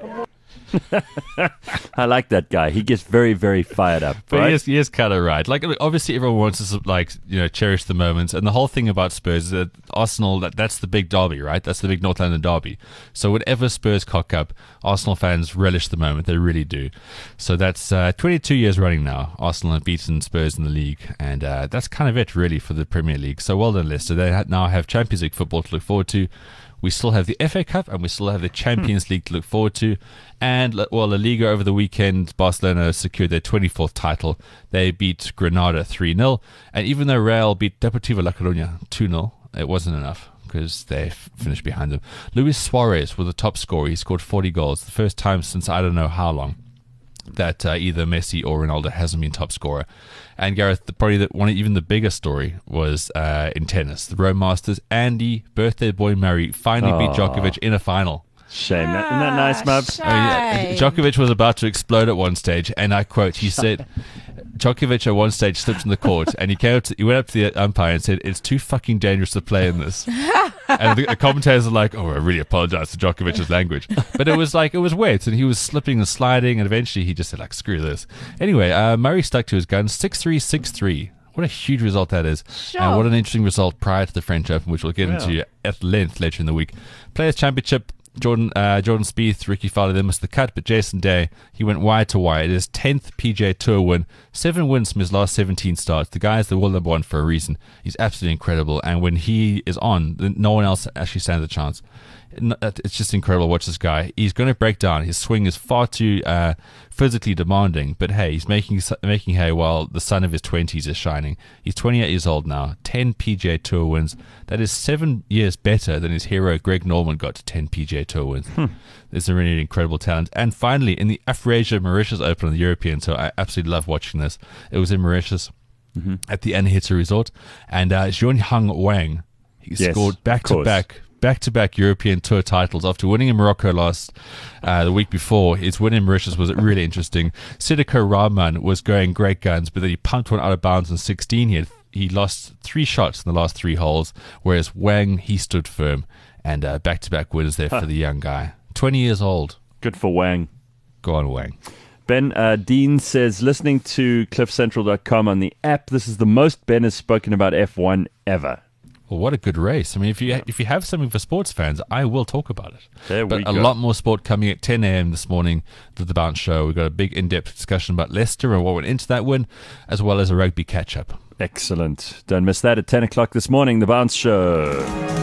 I like that guy. He gets very, very fired up. But right? he is, he is kind of right. Like, obviously, everyone wants to like you know cherish the moments, and the whole thing about Spurs is that Arsenal that that's the big derby, right? That's the big North London derby. So whenever Spurs cock up, Arsenal fans relish the moment. They really do. So that's uh, twenty-two years running now. Arsenal have beaten Spurs in the league, and uh, that's kind of it really for the Premier League. So well done, Leicester. They ha- now have Champions League football to look forward to. We still have the F A Cup and we still have the Champions hmm. League to look forward to. And, well, La Liga over the weekend, Barcelona secured their twenty-fourth title. They beat Granada three nil. And even though Real beat Deportivo La Coruña two nil, it wasn't enough because they f- finished behind them. Luis Suarez was the top scorer. He scored forty goals. The first time since I don't know how long that uh, either Messi or Ronaldo hasn't been top scorer. And Gareth, the, probably the, one even the biggest story was uh, in tennis. The Rome Masters, Andy, birthday boy Murray, finally beat Djokovic in a final. Shame. Isn't that nice, Mubs? I mean, yeah, Djokovic was about to explode at one stage, and I quote, he said, Djokovic at one stage slipped in the court, and he came up to, he went up to the umpire and said, "It's too fucking dangerous to play in this." And the, the commentators are like, "Oh, I really apologize for Djokovic's language," but it was like it was wet, and he was slipping and sliding, and eventually he just said, "Like screw this." Anyway, uh, Murray stuck to his guns, six three, six three. What a huge result that is, Sure. and what an interesting result prior to the French Open, which we'll get Yeah. into at length later in the week. Players' Championship. Jordan uh, Jordan Spieth, Ricky Fowler, they missed the cut, but Jason Day, he went wide to wide. It is tenth P G A Tour win, seven wins from his last seventeen starts. The guy is the world number one for a reason. He's absolutely incredible, and when he is on, then no one else actually stands a chance. It's just incredible to watch this guy. He's going to break down. His swing is far too uh, physically demanding, but hey, he's making making hay while the sun of his twenties is shining. He's twenty-eight years old now, ten P G A Tour wins. That is seven years better than his hero Greg Norman got to ten P G A Tour wins. Hmm. There's a really incredible talent. And finally, in the Afrasia Mauritius Open on the European Tour, I absolutely love watching this. It was in Mauritius mm-hmm. at the Anahita Resort, and uh, Zhonghang Wang, he yes, scored back-to-back back-to-back European Tour titles after winning in Morocco last uh, the week before. His win in Mauritius was really interesting. Sidiko Rahman was going great guns, but then he pumped one out of bounds in sixteen. He had, he lost three shots in the last three holes, whereas Wang, he stood firm, and uh, back-to-back winners there huh. for the young guy. twenty years old. Good for Wang. Go on, Wang. Ben uh, Dean says, listening to cliff central dot com on the app, this is the most Ben has spoken about F one ever. Well, what a good race. I mean, if you if you have something for sports fans, I will talk about it. There but we a go. lot more sport coming at ten a.m. this morning to the Bounce Show. We've got a big in-depth discussion about Leicester and what went into that win, as well as a rugby catch-up. Excellent. Don't miss that at ten o'clock this morning, the Bounce Show.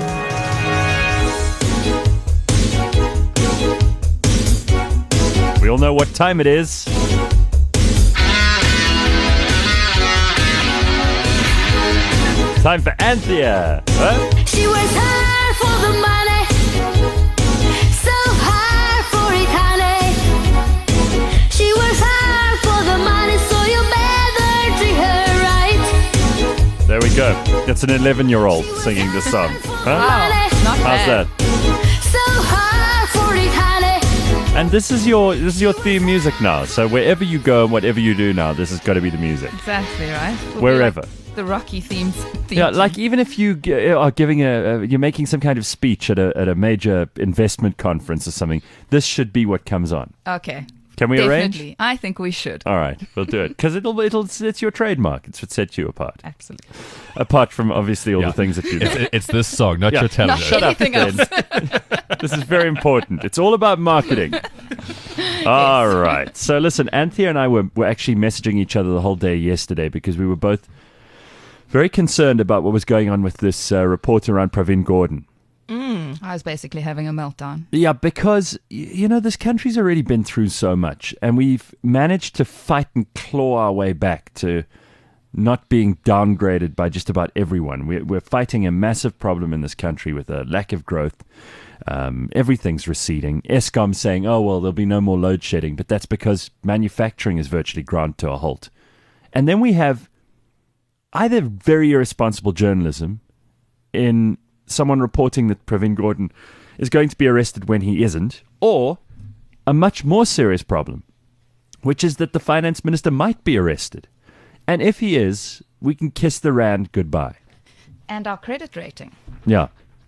We all know what time it is. Time for Anthea. Huh? She works hard for the money, so hard for it, honey. She works hard for the money, so you better treat her right. There we go. It's an eleven-year-old singing this song. Huh? Wow, not How's bad. that? So hard for it, honey. And this is your this is your theme music now. So wherever you go and whatever you do now, this has got to be the music. Exactly, right? We'll be Wherever. like the Rocky themes. Theme Yeah, tune. like even if you g- are giving a, a, you're making some kind of speech at a at a major investment conference or something, this should be what comes on. Okay. Can we Definitely. arrange? I think we should. All right, we'll do it because it'll it'll it's your trademark. It's what sets you apart. Absolutely. Apart from obviously all Yeah. the things that you do. It's, it's this song, not Yeah. your talent. Not Shut up, anything Ben. else. This is very important. It's all about marketing. All right. So listen, Anthea and I were, were actually messaging each other the whole day yesterday because we were both very concerned about what was going on with this uh, report around Pravin Gordhan. I was basically having a meltdown. Yeah, because, y- you know, this country's already been through so much, and we've managed to fight and claw our way back to not being downgraded by just about everyone. We're, we're fighting a massive problem in this country with a lack of growth. Um, everything's receding. Eskom saying, oh, well, there'll be no more load shedding, but that's because manufacturing is virtually ground to a halt. And then we have either very irresponsible journalism in someone reporting that Pravin Gordhan is going to be arrested when he isn't, or a much more serious problem, which is that the finance minister might be arrested. And if he is, we can kiss the rand goodbye. And our credit rating. Yeah.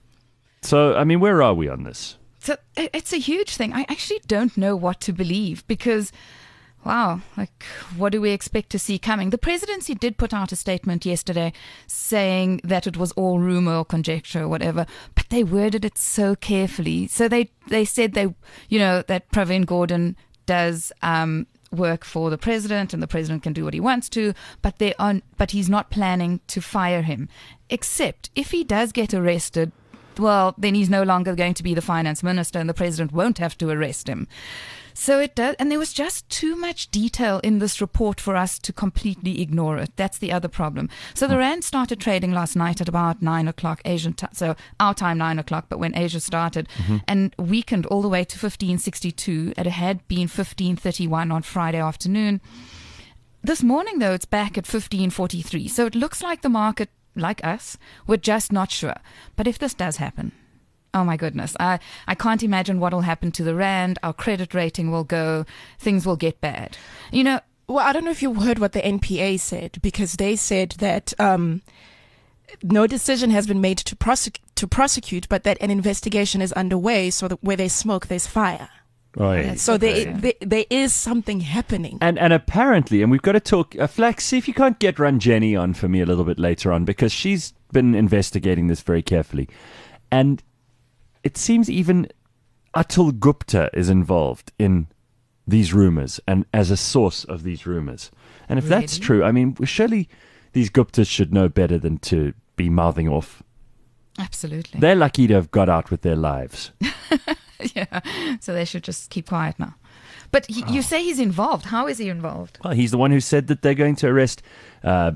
So, I mean, where are we on this? So it- it's a huge thing. I actually don't know what to believe because, wow, like, what do we expect to see coming? The presidency did put out a statement yesterday saying that it was all rumor or conjecture or whatever, but they worded it so carefully. So they, they said they, you know, that Pravin Gordhan does um, work for the president and the president can do what he wants to, but they are, but he's not planning to fire him, except if he does get arrested. Well, then he's no longer going to be the finance minister and the president won't have to arrest him. So it does. And there was just too much detail in this report for us to completely ignore it. That's the other problem. So the Rand started trading last night at about nine o'clock Asian time. So our time, nine o'clock, but when Asia started mm-hmm. and weakened all the way to fifteen sixty-two. It had been fifteen thirty-one on Friday afternoon. This morning, though, it's back at fifteen forty-three. So it looks like the market, like us, we're just not sure. But if this does happen, oh my goodness, I, I can't imagine what will happen to the Rand. Our credit rating will go, things will get bad. You know, Well, I don't know if you heard what the N P A said, because they said that um, no decision has been made to prosecute, to prosecute, but that an investigation is underway. So that where there's smoke, there's fire. Right. So there, there, there is something happening. And and apparently, and we've got to talk, uh, Flax, see if you can't get Ranjeni on for me a little bit later on, because she's been investigating this very carefully. And it seems even Atul Gupta is involved in these rumors and as a source of these rumors. And if Really? that's true, I mean, surely these Guptas should know better than to be mouthing off. absolutely. They're lucky to have got out with their lives. Yeah. So they should just keep quiet now. But he, you say he's involved. How is he involved? Well, he's the one who said that they're going to arrest uh,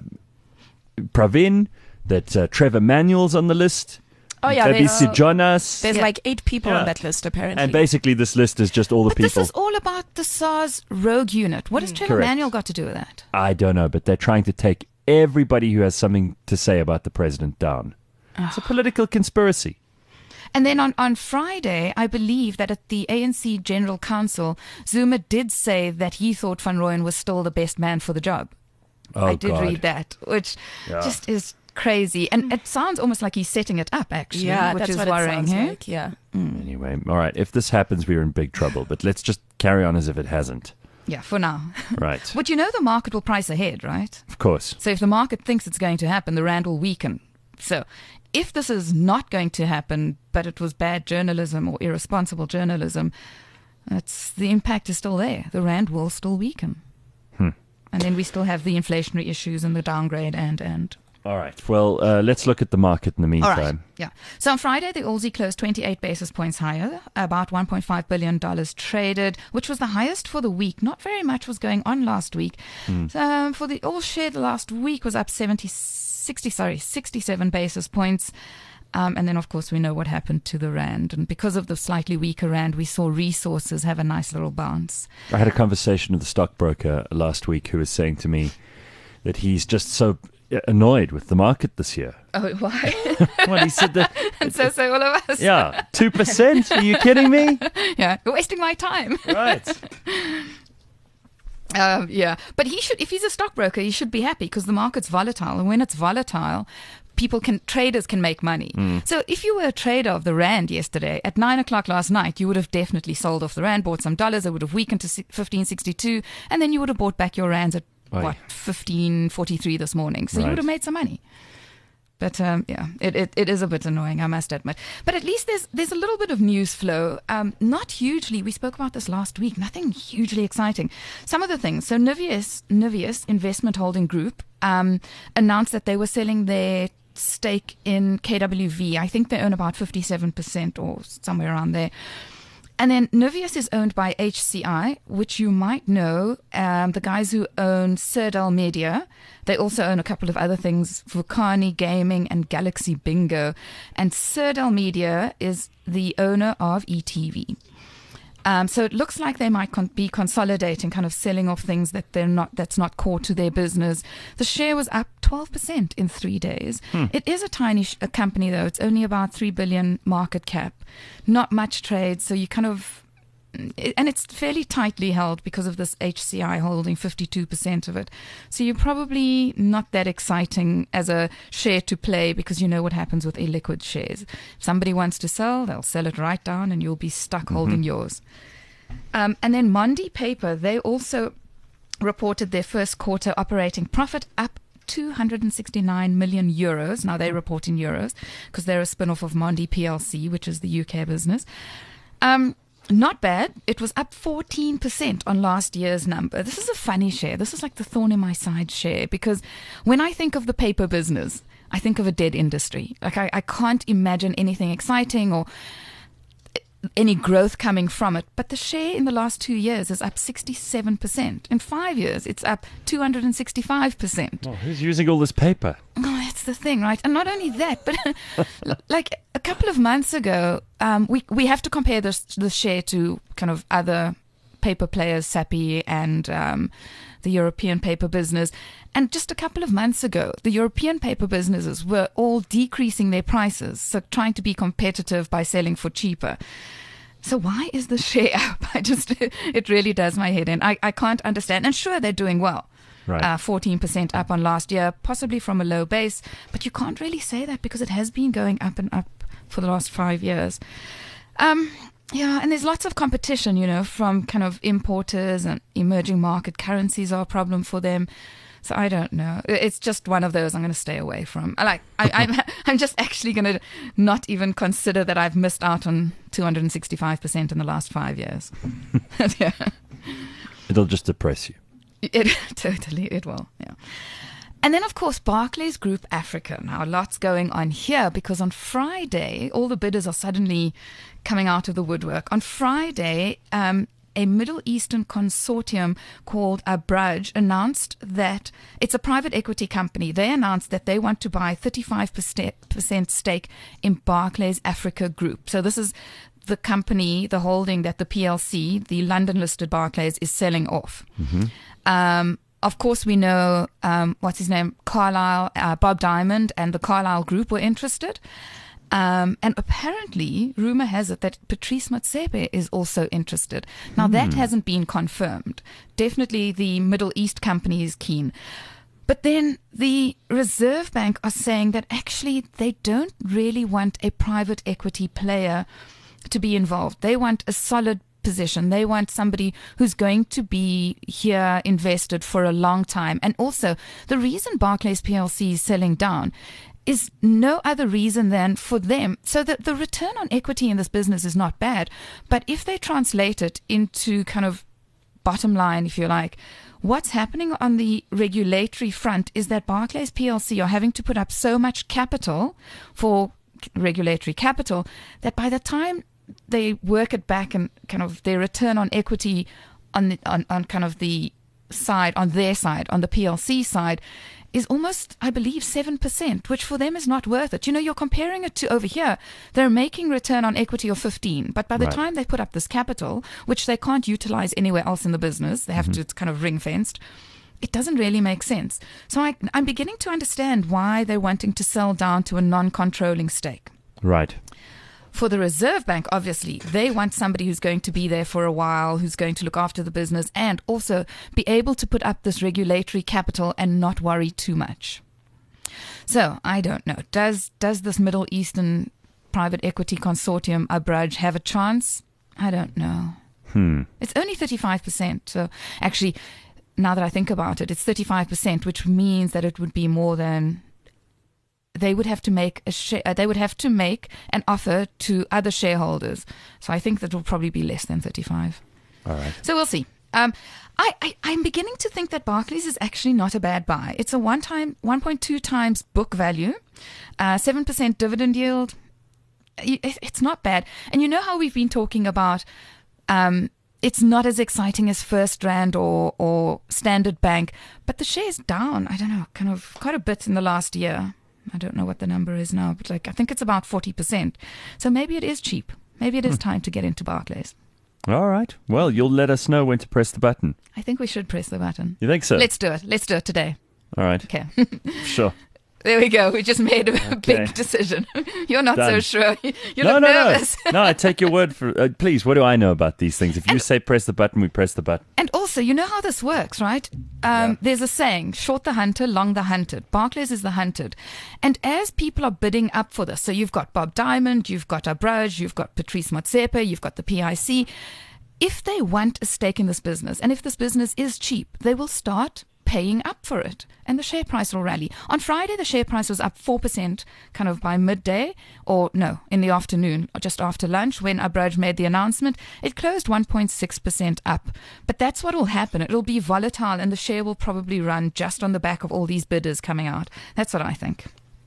Pravin, that uh, Trevor Manuel's on the list. Oh, yeah, Maybe there's- Sijonas. There's Yeah. like eight people Yeah. on that list, apparently. And basically, this list is just all the But people. this is all about the SARS rogue unit. What has Trevor Correct. Manuel got to do with that? I don't know, but they're trying to take everybody who has something to say about the president down. It's a political conspiracy. And then on, on Friday, I believe that at the A N C General Council, Zuma did say that he thought Van Rooyen was still the best man for the job. Oh, I did God. read that, which Yeah. just is crazy. And it sounds almost like he's setting it up, actually, yeah, which that's is what worrying. it sounds hey? like. Yeah. Anyway, all right. If this happens, we're in big trouble. But let's just carry on as if it hasn't. Yeah, for now. Right. But you know the market will price ahead, right? Of course. So if the market thinks it's going to happen, the Rand will weaken. So if this is not going to happen, but it was bad journalism or irresponsible journalism, it's, the impact is still there. The Rand will still weaken. Hmm. And then we still have the inflationary issues and the downgrade and, and. All right. Well, uh, let's look at the market in the All right. meantime. Yeah. So on Friday, the Aussie closed twenty-eight basis points higher, about one point five billion dollars traded, which was the highest for the week. Not very much was going on last week. Um, for the all share, the last week was up seventy, sixty, sorry, sixty-seven basis points. Um, and then, of course, we know what happened to the Rand. And because of the slightly weaker Rand, we saw resources have a nice little bounce. I had a conversation with a stockbroker last week who was saying to me that he's just so annoyed with the market this year. Oh, why? Well, he said that, And so, so all of us. yeah, two percent? Are you kidding me? Yeah. You're wasting my time. Right. Um, yeah, but he should. If he's a stockbroker, he should be happy because the market's volatile, and when it's volatile, people can traders can make money. So if you were a trader of the Rand yesterday at nine o'clock last night, you would have definitely sold off the Rand, bought some dollars. It would have weakened to fifteen sixty-two, and then you would have bought back your Rands at Aye. what fifteen forty-three this morning. So you Right. would have made some money. But um, yeah, it, it, it is a bit annoying, I must admit. But at least there's there's a little bit of news flow. Um, not hugely. We spoke about this last week. Nothing hugely exciting. Some of the things. So Niveus, Niveus Investment Holding Group um, announced that they were selling their stake in K W V. I think they own about fifty-seven percent or somewhere around there. And then Niveus is owned by H C I, which you might know, um, the guys who own Cerdal Media. They also own a couple of other things, Vukani Gaming and Galaxy Bingo. And Cerdal Media is the owner of E T V. Um, so it looks like they might con- be consolidating, kind of selling off things that they're not, that's not core to their business. The share was up twelve percent in three days. It is a tiny sh- a company, though. It's only about three billion market cap. Not much trade. So you kind of, and it's fairly tightly held because of this H C I holding fifty-two percent of it. So you're probably not that exciting as a share to play because you know what happens with illiquid shares. If somebody wants to sell, they'll sell it right down and you'll be stuck mm-hmm. holding yours. Um, and then Mondi Paper, they also reported their first quarter operating profit up two hundred sixty-nine million euros. Now they report in euros because they're a spin-off of Mondi P L C, which is the U K business. Um, Not bad. It was up fourteen percent on last year's number. This is a funny share. This is like the thorn in my side share because when I think of the paper business, I think of a dead industry. Like I, I can't imagine anything exciting or any growth coming from it. But the share in the last two years is up sixty-seven percent. In five years, it's up two hundred sixty-five percent. Oh, who's using all this paper? Oh, that's the thing, right? And not only that, but like a couple of months ago, um, we we have to compare this the share to kind of other paper players, Sappi and um, the European paper business. And just a couple of months ago, the European paper businesses were all decreasing their prices, so trying to be competitive by selling for cheaper. So why is the share up? I just, it really does my head in. I, I can't understand. And sure, they're doing well. Right. Uh, fourteen percent up on last year, possibly from a low base. But you can't really say that because it has been going up and up for the last five years. Um, yeah, and there's lots of competition, you know, from kind of importers, and emerging market currencies are a problem for them. So I don't know. It's just one of those I'm going to stay away from. I like. I, I'm. I'm just actually going to not even consider that I've missed out on two hundred sixty-five percent in the last five years. Yeah. It'll just depress you. It totally. It will. Yeah. And then, of course, Barclays Group Africa. Now, lots going on here because on Friday, all the bidders are suddenly coming out of the woodwork. On Friday, um, a Middle Eastern consortium called Abraj announced that it's a private equity company. They announced that they want to buy thirty-five percent stake in Barclays Africa Group. So this is the company, the holding that the P L C, the London-listed Barclays, is selling off. Mm-hmm. Um, of course, we know, um, what's his name, Carlyle, uh, Bob Diamond and the Carlyle Group were interested. Um, and apparently, rumor has it that Patrice Motsepe is also interested. Now, that Hmm. hasn't been confirmed. Definitely the Middle East company is keen. But then the Reserve Bank are saying that actually they don't really want a private equity player to be involved. They want a solid position. They want somebody who's going to be here invested for a long time. And also, the reason Barclays P L C is selling down is no other reason than for them. So that the return on equity in this business is not bad. But if they translate it into kind of bottom line, if you like, what's happening on the regulatory front is that Barclays P L C are having to put up so much capital for regulatory capital that by the time they work it back and kind of their return on equity on the, on, on kind of the side, on their side, on the P L C side, is almost, I believe, seven percent, which for them is not worth it. You know, you're comparing it to over here. They're making return on equity of fifteen, but by the Right. time they put up this capital, which they can't utilize anywhere else in the business, they have to, it's kind of ring fenced. It doesn't really make sense. So I, I'm beginning to understand why they're wanting to sell down to a non-controlling stake. Right. For the Reserve Bank, obviously, they want somebody who's going to be there for a while, who's going to look after the business and also be able to put up this regulatory capital and not worry too much. So, I don't know. Does does this Middle Eastern private equity consortium, Abraj, have a chance? I don't know. Hmm. It's only thirty-five percent. So, actually, now that I think about it, it's thirty-five percent, which means that it would be more than... They would have to make a share, uh, they would have to make an offer to other shareholders. So I think that will probably be less than thirty-five. All right. So we'll see. Um, I, I, I'm beginning to think that Barclays is actually not a bad buy. It's a one time, one point two times book value, uh, seven percent dividend yield. It, it's not bad. And you know how we've been talking about, um, it's not as exciting as First Rand or, or Standard Bank, but the share's down, I don't know, kind of quite a bit in the last year. I don't know what the number is now, but like I think it's about forty percent. So maybe it is cheap. Maybe it is time to get into Barclays. All right. Well, you'll let us know when to press the button. I think we should press the button. You think so? Let's do it. Let's do it today. All right. Okay. Sure. There we go. We just made a Okay. big decision. You're not Done. so sure. You you no, look no, nervous. no. No, I take your word for uh, please, what do I know about these things? If you say press the button, we press the button. And also, you know how this works, right? Um, Yeah. There's a saying, short the hunter, long the hunted. Barclays is the hunted. And as people are bidding up for this, so you've got Bob Diamond, you've got Abraj, you've got Patrice Motsepe, you've got the P I C. If they want a stake in this business, and if this business is cheap, they will start paying up for it, and the share price will rally. On Friday, the share price was up four percent kind of by midday, or no, in the afternoon, or just after lunch when Abraj made the announcement. It closed one point six percent up. But that's what will happen. It'll be volatile, and the share will probably run just on the back of all these bidders coming out. That's what I think.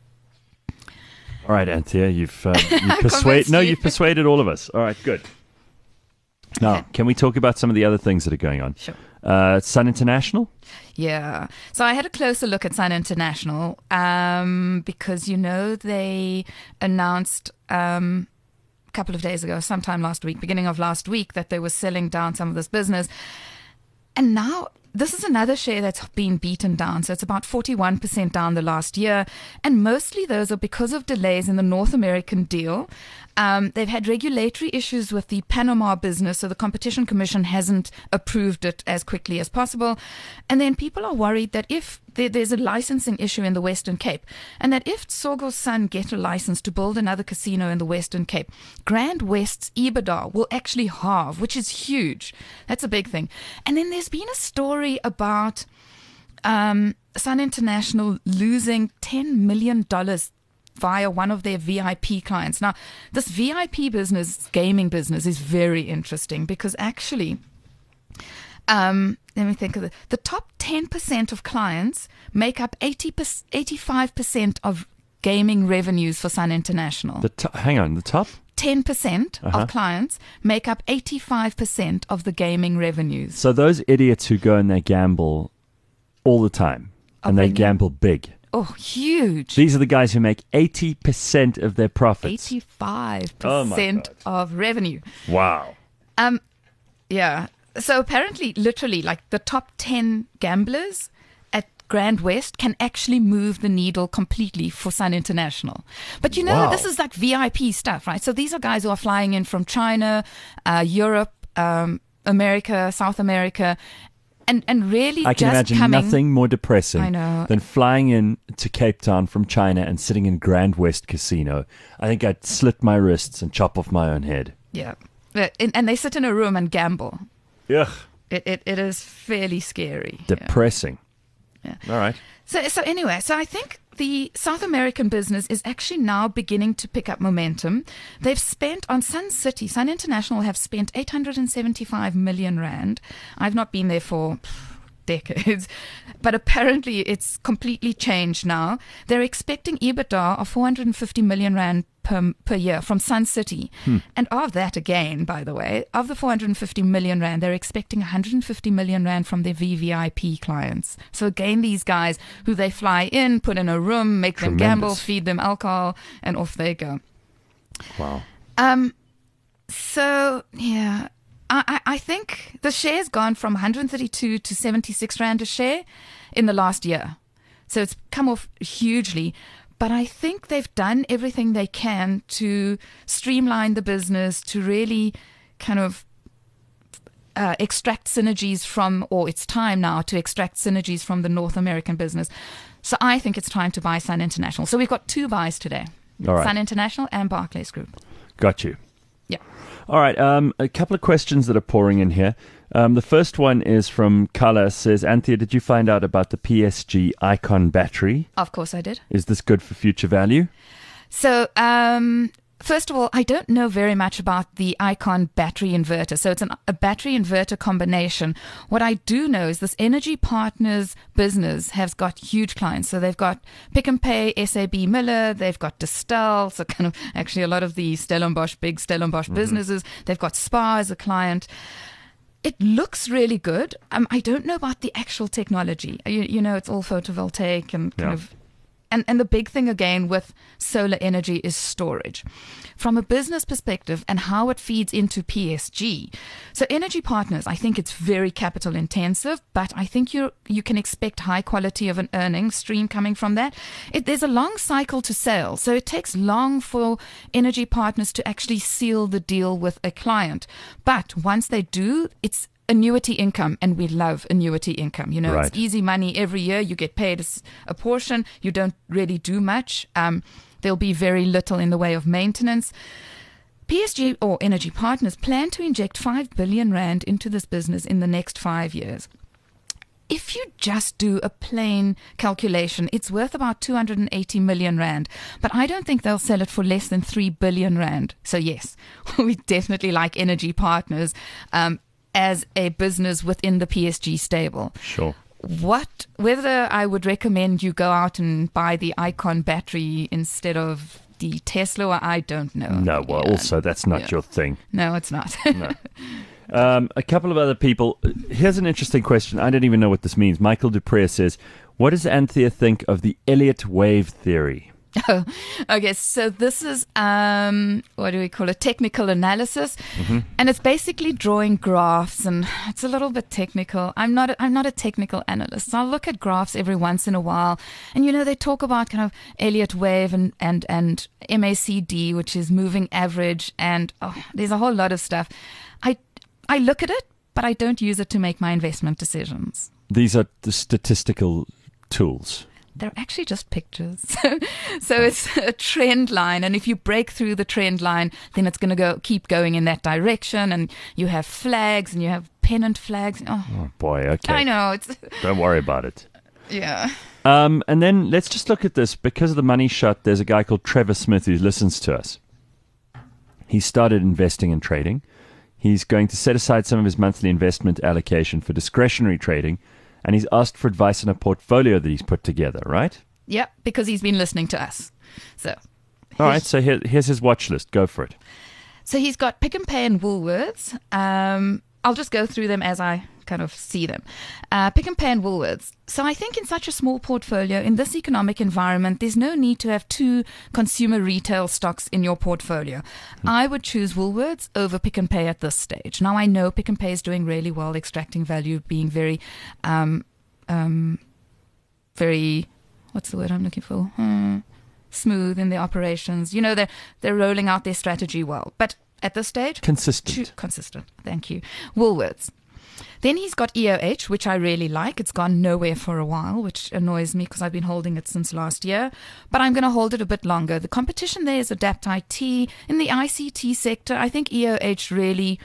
All right, Anthea, you've uh, you persuade no, you. you've persuaded all of us. All right, good. Now, Okay. can we talk about some of the other things that are going on? Sure. Uh, Sun International. Yeah. So I had a closer look at Sun International um, because, you know, they announced um, a couple of days ago, sometime last week, beginning of last week, that they were selling down some of this business. And now this is another share that's been beaten down. So it's about forty-one percent down the last year. And mostly those are because of delays in the North American deal. Um, they've had regulatory issues with the Panama business, so the Competition Commission hasn't approved it as quickly as possible. And then people are worried that if there, there's a licensing issue in the Western Cape, and that if Tsogo's son get a license to build another casino in the Western Cape, Grand West's EBITDA will actually halve, which is huge. That's a big thing. And then there's been a story about um, Sun International losing ten million dollars via one of their V I P clients. Now, this V I P business, gaming business, is very interesting because actually, um, let me think of it. The top ten percent of clients make up eighty, eighty-five percent of gaming revenues for Sun International. The to- hang on, the top. ten percent Uh-huh. of clients make up eighty-five percent of the gaming revenues. So those idiots who go and they gamble all the time, Are and they bringing- gamble big. Oh, huge. These are the guys who make eighty percent of their profits. eighty-five Oh my percent God. of revenue. Wow. Um, yeah. So apparently, literally, like the top ten gamblers at Grand West can actually move the needle completely for Sun International. But you know, Wow. this is like V I P stuff, right? So these are guys who are flying in from China, uh, Europe, um, America, South America, and and really I can just imagine coming. nothing more depressing I know. than flying in to Cape Town from China and sitting in Grand West Casino. I think I'd slit my wrists and chop off my own head. Yeah, But- and, and they sit in a room and gamble. Ugh. It it, it is fairly scary. Yeah. Depressing. Yeah. All right. So, so anyway, so I think the South American business is actually now beginning to pick up momentum. They've spent on Sun City, Sun International have spent eight hundred seventy-five million rand. I've not been there for pff, decades, but apparently it's completely changed now. They're expecting EBITDA of four hundred fifty million rand per, per year from Sun City. And of that, again, by the way, of the four hundred fifty million rand, they're expecting one hundred fifty million rand from their V V I P clients. So again, these guys who they fly in, put in a room, make them gamble, Tremendous. feed them alcohol, and off they go. Wow. Um, so yeah, I, I, I think the share's gone from one hundred thirty-two to seventy-six rand a share in the last year. So it's come off hugely. But I think they've done everything they can to streamline the business, to really kind of uh, extract synergies from, or it's time now to extract synergies from the North American business. So I think it's time to buy Sun International. So we've got two buys today. All right. Sun International and Barclays Group. Got you. Yeah. All right. Um, a couple of questions that are pouring in here. Um, the first one is from Kala. Says, Anthea, did you find out about the P S G Icon battery? Of course I did. Is this good for future value? So, um, first of all, I don't know very much about the Icon battery inverter. So it's an, a battery inverter combination. What I do know is this Energy Partners business has got huge clients. So they've got Pick and Pay, S A B Miller, they've got Distel, so kind of actually a lot of the Stellenbosch, big Stellenbosch businesses. They've got Spa as a client. It looks really good. Um, I don't know about the actual technology. You, you know, it's all photovoltaic and kind Yeah. of and, and the big thing again with solar energy is storage. From a business perspective and how it feeds into P S G. So Energy Partners, I think it's very capital intensive, but I think you you can expect high quality of an earning stream coming from that. It, there's a long cycle to sell, so it takes long for Energy Partners to actually seal the deal with a client. But once they do, it's annuity income, and we love annuity income. You know, Right. It's easy money every year. You get paid a, s- a portion. You don't really do much. Um, there'll be very little in the way of maintenance. P S G or Energy Partners plan to inject five billion rand into this business in the next five years. If you just do a plain calculation, it's worth about two hundred eighty million rand. But I don't think they'll sell it for less than three billion rand. So yes, we definitely like Energy Partners um, as a business within the P S G stable. Sure. What, whether I would recommend you go out and buy the Icon battery instead of the Tesla, I don't know. No, well, Yeah. also, that's not Yeah. your thing. No, it's not. No. Um, a couple of other people. Here's an interesting question. I don't even know what this means. Michael Dupree says, what does Anthea think of the Elliott wave theory? Oh, okay. So this is um, what do we call it? Technical analysis, and it's basically drawing graphs, and it's a little bit technical. I'm not. A, I'm not a technical analyst. So I'll look at graphs every once in a while, and you know they talk about kind of Elliott wave and and and M A C D, which is moving average, and oh, there's a whole lot of stuff. I I look at it, but I don't use it to make my investment decisions. These are the statistical tools. They're actually just pictures. So it's a trend line, and if you break through the trend line, then it's going to go keep going in that direction, and you have flags and you have pennant flags. Oh, Oh, boy, okay. I know. It's Don't worry about it. yeah. Um, and then let's just look at this. Because of the money shot, there's a guy called Trevor Smith who listens to us. He started investing in trading. He's going to set aside some of his monthly investment allocation for discretionary trading, and he's asked for advice on a portfolio that he's put together, right? Yeah, because he's been listening to us. So All right, so here, here's his watch list. Go for it. So he's got Pick and Pay and Woolworths. Um, I'll just go through them as I kind of see them. Uh, Pick and Pay and Woolworths. So I think in such a small portfolio, in this economic environment, there's no need to have two consumer retail stocks in your portfolio. I would choose Woolworths over Pick and Pay at this stage. Now I know Pick and Pay is doing really well, extracting value, being very, um, um, very, what's the word I'm looking for? Hmm. Smooth in their operations. You know, they're, they're rolling out their strategy well. But at this stage, Consistent. choo- consistent. Thank you. Woolworths. Then he's got E O H, which I really like. It's gone nowhere for a while, which annoys me because I've been holding it since last year. But I'm going to hold it a bit longer. The competition there is Adapt I T. In the I C T sector, I think E O H really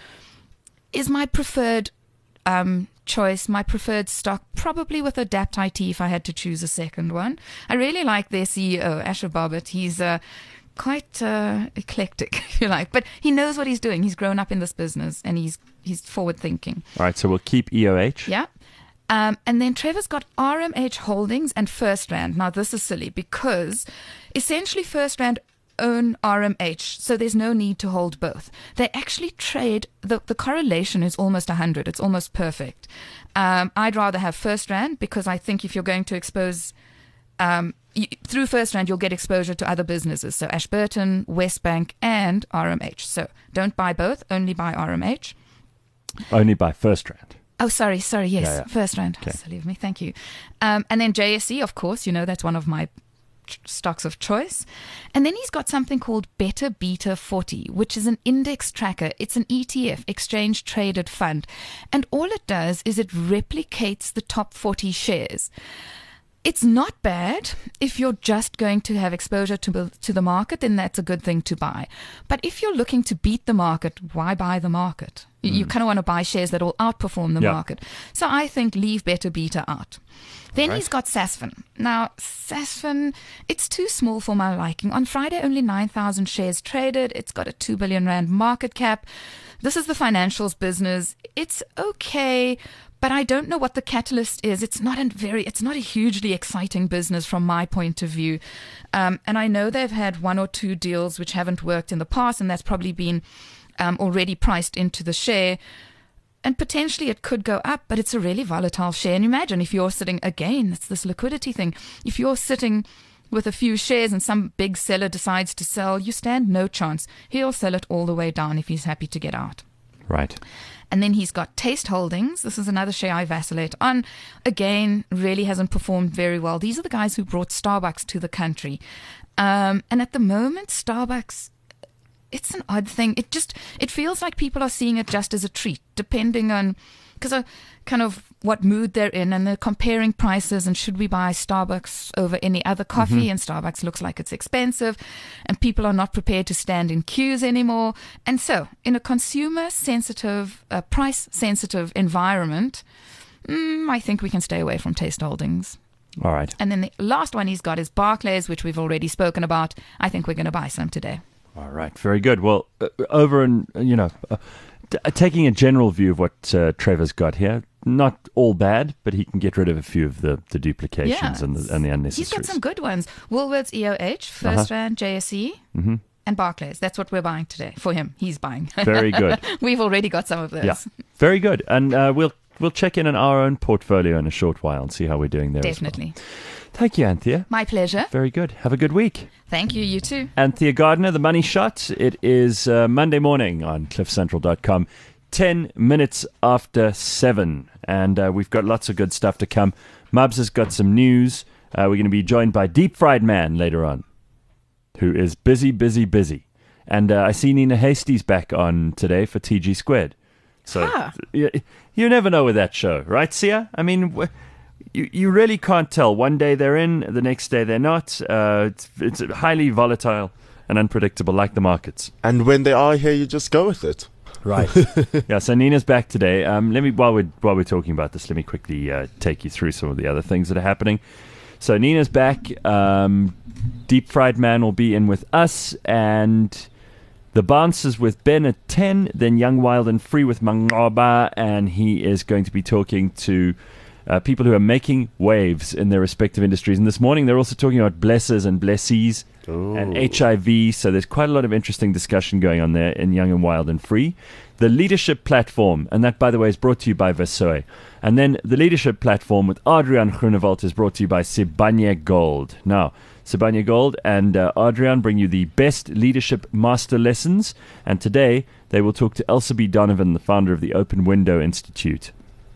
is my preferred um, choice, my preferred stock, probably with Adapt I T if I had to choose a second one. I really like their C E O, Asher Bobbitt. He's uh, quite uh, eclectic, if you like, but he knows what he's doing. He's grown up in this business, and he's he's forward thinking. All right, so we'll keep E O H. Yeah. Um, and then Trevor's got R M H Holdings and First Rand. Now, this is silly because essentially First Rand own R M H, so there's no need to hold both. They actually trade, the, the correlation is almost one hundred. It's almost perfect. Um, I'd rather have First Rand because I think if you're going to expose, um, you, through First Rand, you'll get exposure to other businesses. So Ashburton, Westbank, and R M H. So don't buy both, only buy R M H. Only by First Rand. Oh, sorry, sorry, yes, Yeah, yeah. First Rand. Okay. Silly of me, thank you. Um, and then J S E, of course, you know, that's one of my ch- stocks of choice. And then he's got something called Beta Beta forty, which is an index tracker. It's an E T F, exchange traded fund. And all it does is it replicates the top forty shares. It's not bad. If you're just going to have exposure to to the market, then that's a good thing to buy. But if you're looking to beat the market, why buy the market? You, you kind of want to buy shares that will outperform the Yeah. market. So I think leave Beta Beta out. Then Right. he's got Sasfin. Now, Sasfin, it's too small for my liking. On Friday, only nine thousand shares traded. It's got a two billion rand market cap. This is the financials business. It's okay, but I don't know what the catalyst is. It's not a very, it's not a hugely exciting business from my point of view. Um, and I know they've had one or two deals which haven't worked in the past, and that's probably been um, already priced into the share. And potentially it could go up, but it's a really volatile share. And imagine if you're sitting, again, it's this liquidity thing. If you're sitting with a few shares and some big seller decides to sell, you stand no chance. He'll sell it all the way down if he's happy to get out. Right. And then he's got Taste Holdings. This is another share I vacillate on. Again, really hasn't performed very well. These are the guys who brought Starbucks to the country. Um, and at the moment, Starbucks, it's an odd thing. It just, it feels like people are seeing it just as a treat, depending on, because of kind of what mood they're in, and they're comparing prices and should we buy Starbucks over any other coffee, mm-hmm. and Starbucks looks like it's expensive and people are not prepared to stand in queues anymore. And so in a consumer sensitive, uh, price sensitive environment, mm, I think we can stay away from Taste Holdings. All right. And then the last one he's got is Barclays, which we've already spoken about. I think we're going to buy some today. All right. Very good. Well, uh, over and, uh, you know, uh, t- taking a general view of what uh, Trevor's got here, not all bad, but he can get rid of a few of the, the duplications yeah, and the, and the unnecessaries. He's got some good ones. Woolworths, E O H, First Uh-huh. Rand, J S E, mm-hmm. and Barclays. That's what we're buying today. For him, he's buying. Very good. We've already got some of those. Yeah. Very good. And uh, we'll we'll check in on our own portfolio in a short while and see how we're doing there. Definitely. As well. Thank you, Anthea. My pleasure. Very good. Have a good week. Thank you. You too. Anthea Gardner, The Money Shot. It is uh, Monday morning on cliff central dot com. Ten minutes after seven. And uh, we've got lots of good stuff to come. Mubs has got some news. Uh, we're going to be joined by Deep Fried Man later on, who is busy, busy, busy. And uh, I see Nina Hastie's back on today for T G Squared. So Ah. you, you never know with that show, right, Sia? I mean, wh- you you really can't tell. One day they're in, the next day they're not. Uh, it's, it's highly volatile and unpredictable, like the markets. And when they are here, you just go with it. Right. Yeah, so Nina's back today. Um, let me while we're while we're talking about this, let me quickly uh, take you through some of the other things that are happening. So Nina's back. Um, Deep Fried Man will be in with us, and the Bouncers with Ben at ten. Then Young, Wild and Free with Mangoba, and he is going to be talking to uh, people who are making waves in their respective industries. And this morning they're also talking about blessers and blessees. Ooh. And H I V, so there's quite a lot of interesting discussion going on there in Young and Wild and Free. The Leadership Platform, and that, by the way, is brought to you by Versoy. And then the Leadership Platform with Adrian Groenewald is brought to you by Sibanye Gold. Now, Sibanye Gold and uh, Adrian bring you the best leadership master lessons, and today they will talk to Elsa B. Donovan, the founder of the Open Window Institute,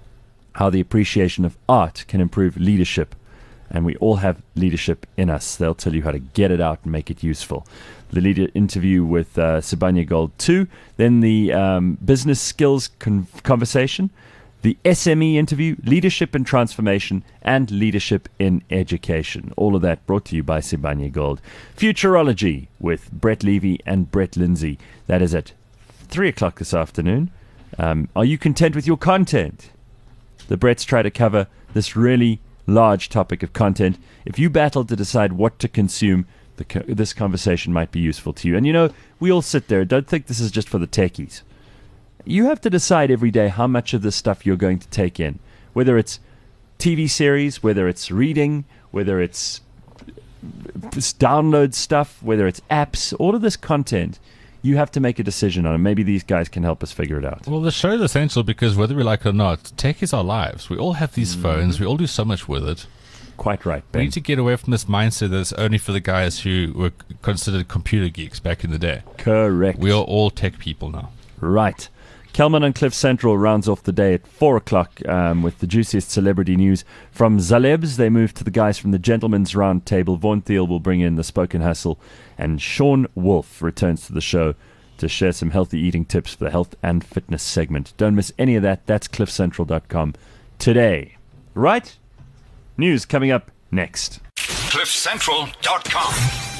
how the appreciation of art can improve leadership. And we all have leadership in us. They'll tell you how to get it out and make it useful. The leader interview with uh, Sibanye Gold two. Then the um, business skills con- conversation. The S M E interview, leadership and transformation, and leadership in education. All of that brought to you by Sibanye Gold. Futurology with Brett Levy and Brett Lindsay. That is at three o'clock this afternoon. Um, are you content with your content? The Bretts try to cover this really large topic of content. If you battle to decide what to consume, the co- this conversation might be useful to you. And you know, we all sit there. Don't think this is just for the techies. You have to decide every day how much of this stuff you're going to take in. Whether it's T V series, whether it's reading, whether it's this download stuff, whether it's apps, all of this content, you have to make a decision on it. Maybe these guys can help us figure it out. Well, the show is essential because whether we like it or not, tech is our lives. We all have these mm. phones. We all do so much with it. Quite right, Ben. We need to get away from this mindset that's only for the guys who were considered computer geeks back in the day. Correct. We are all tech people now. Right. Kelman and Cliff Central rounds off the day at four o'clock um, with the juiciest celebrity news from Zalebs. They move to the guys from the Gentleman's Round Table. Von Thiel will bring in the Spoken Hustle, and Sean Wolf returns to the show to share some healthy eating tips for the health and fitness segment. Don't miss any of that. That's cliff central dot com today. Right? News coming up next. cliff central dot com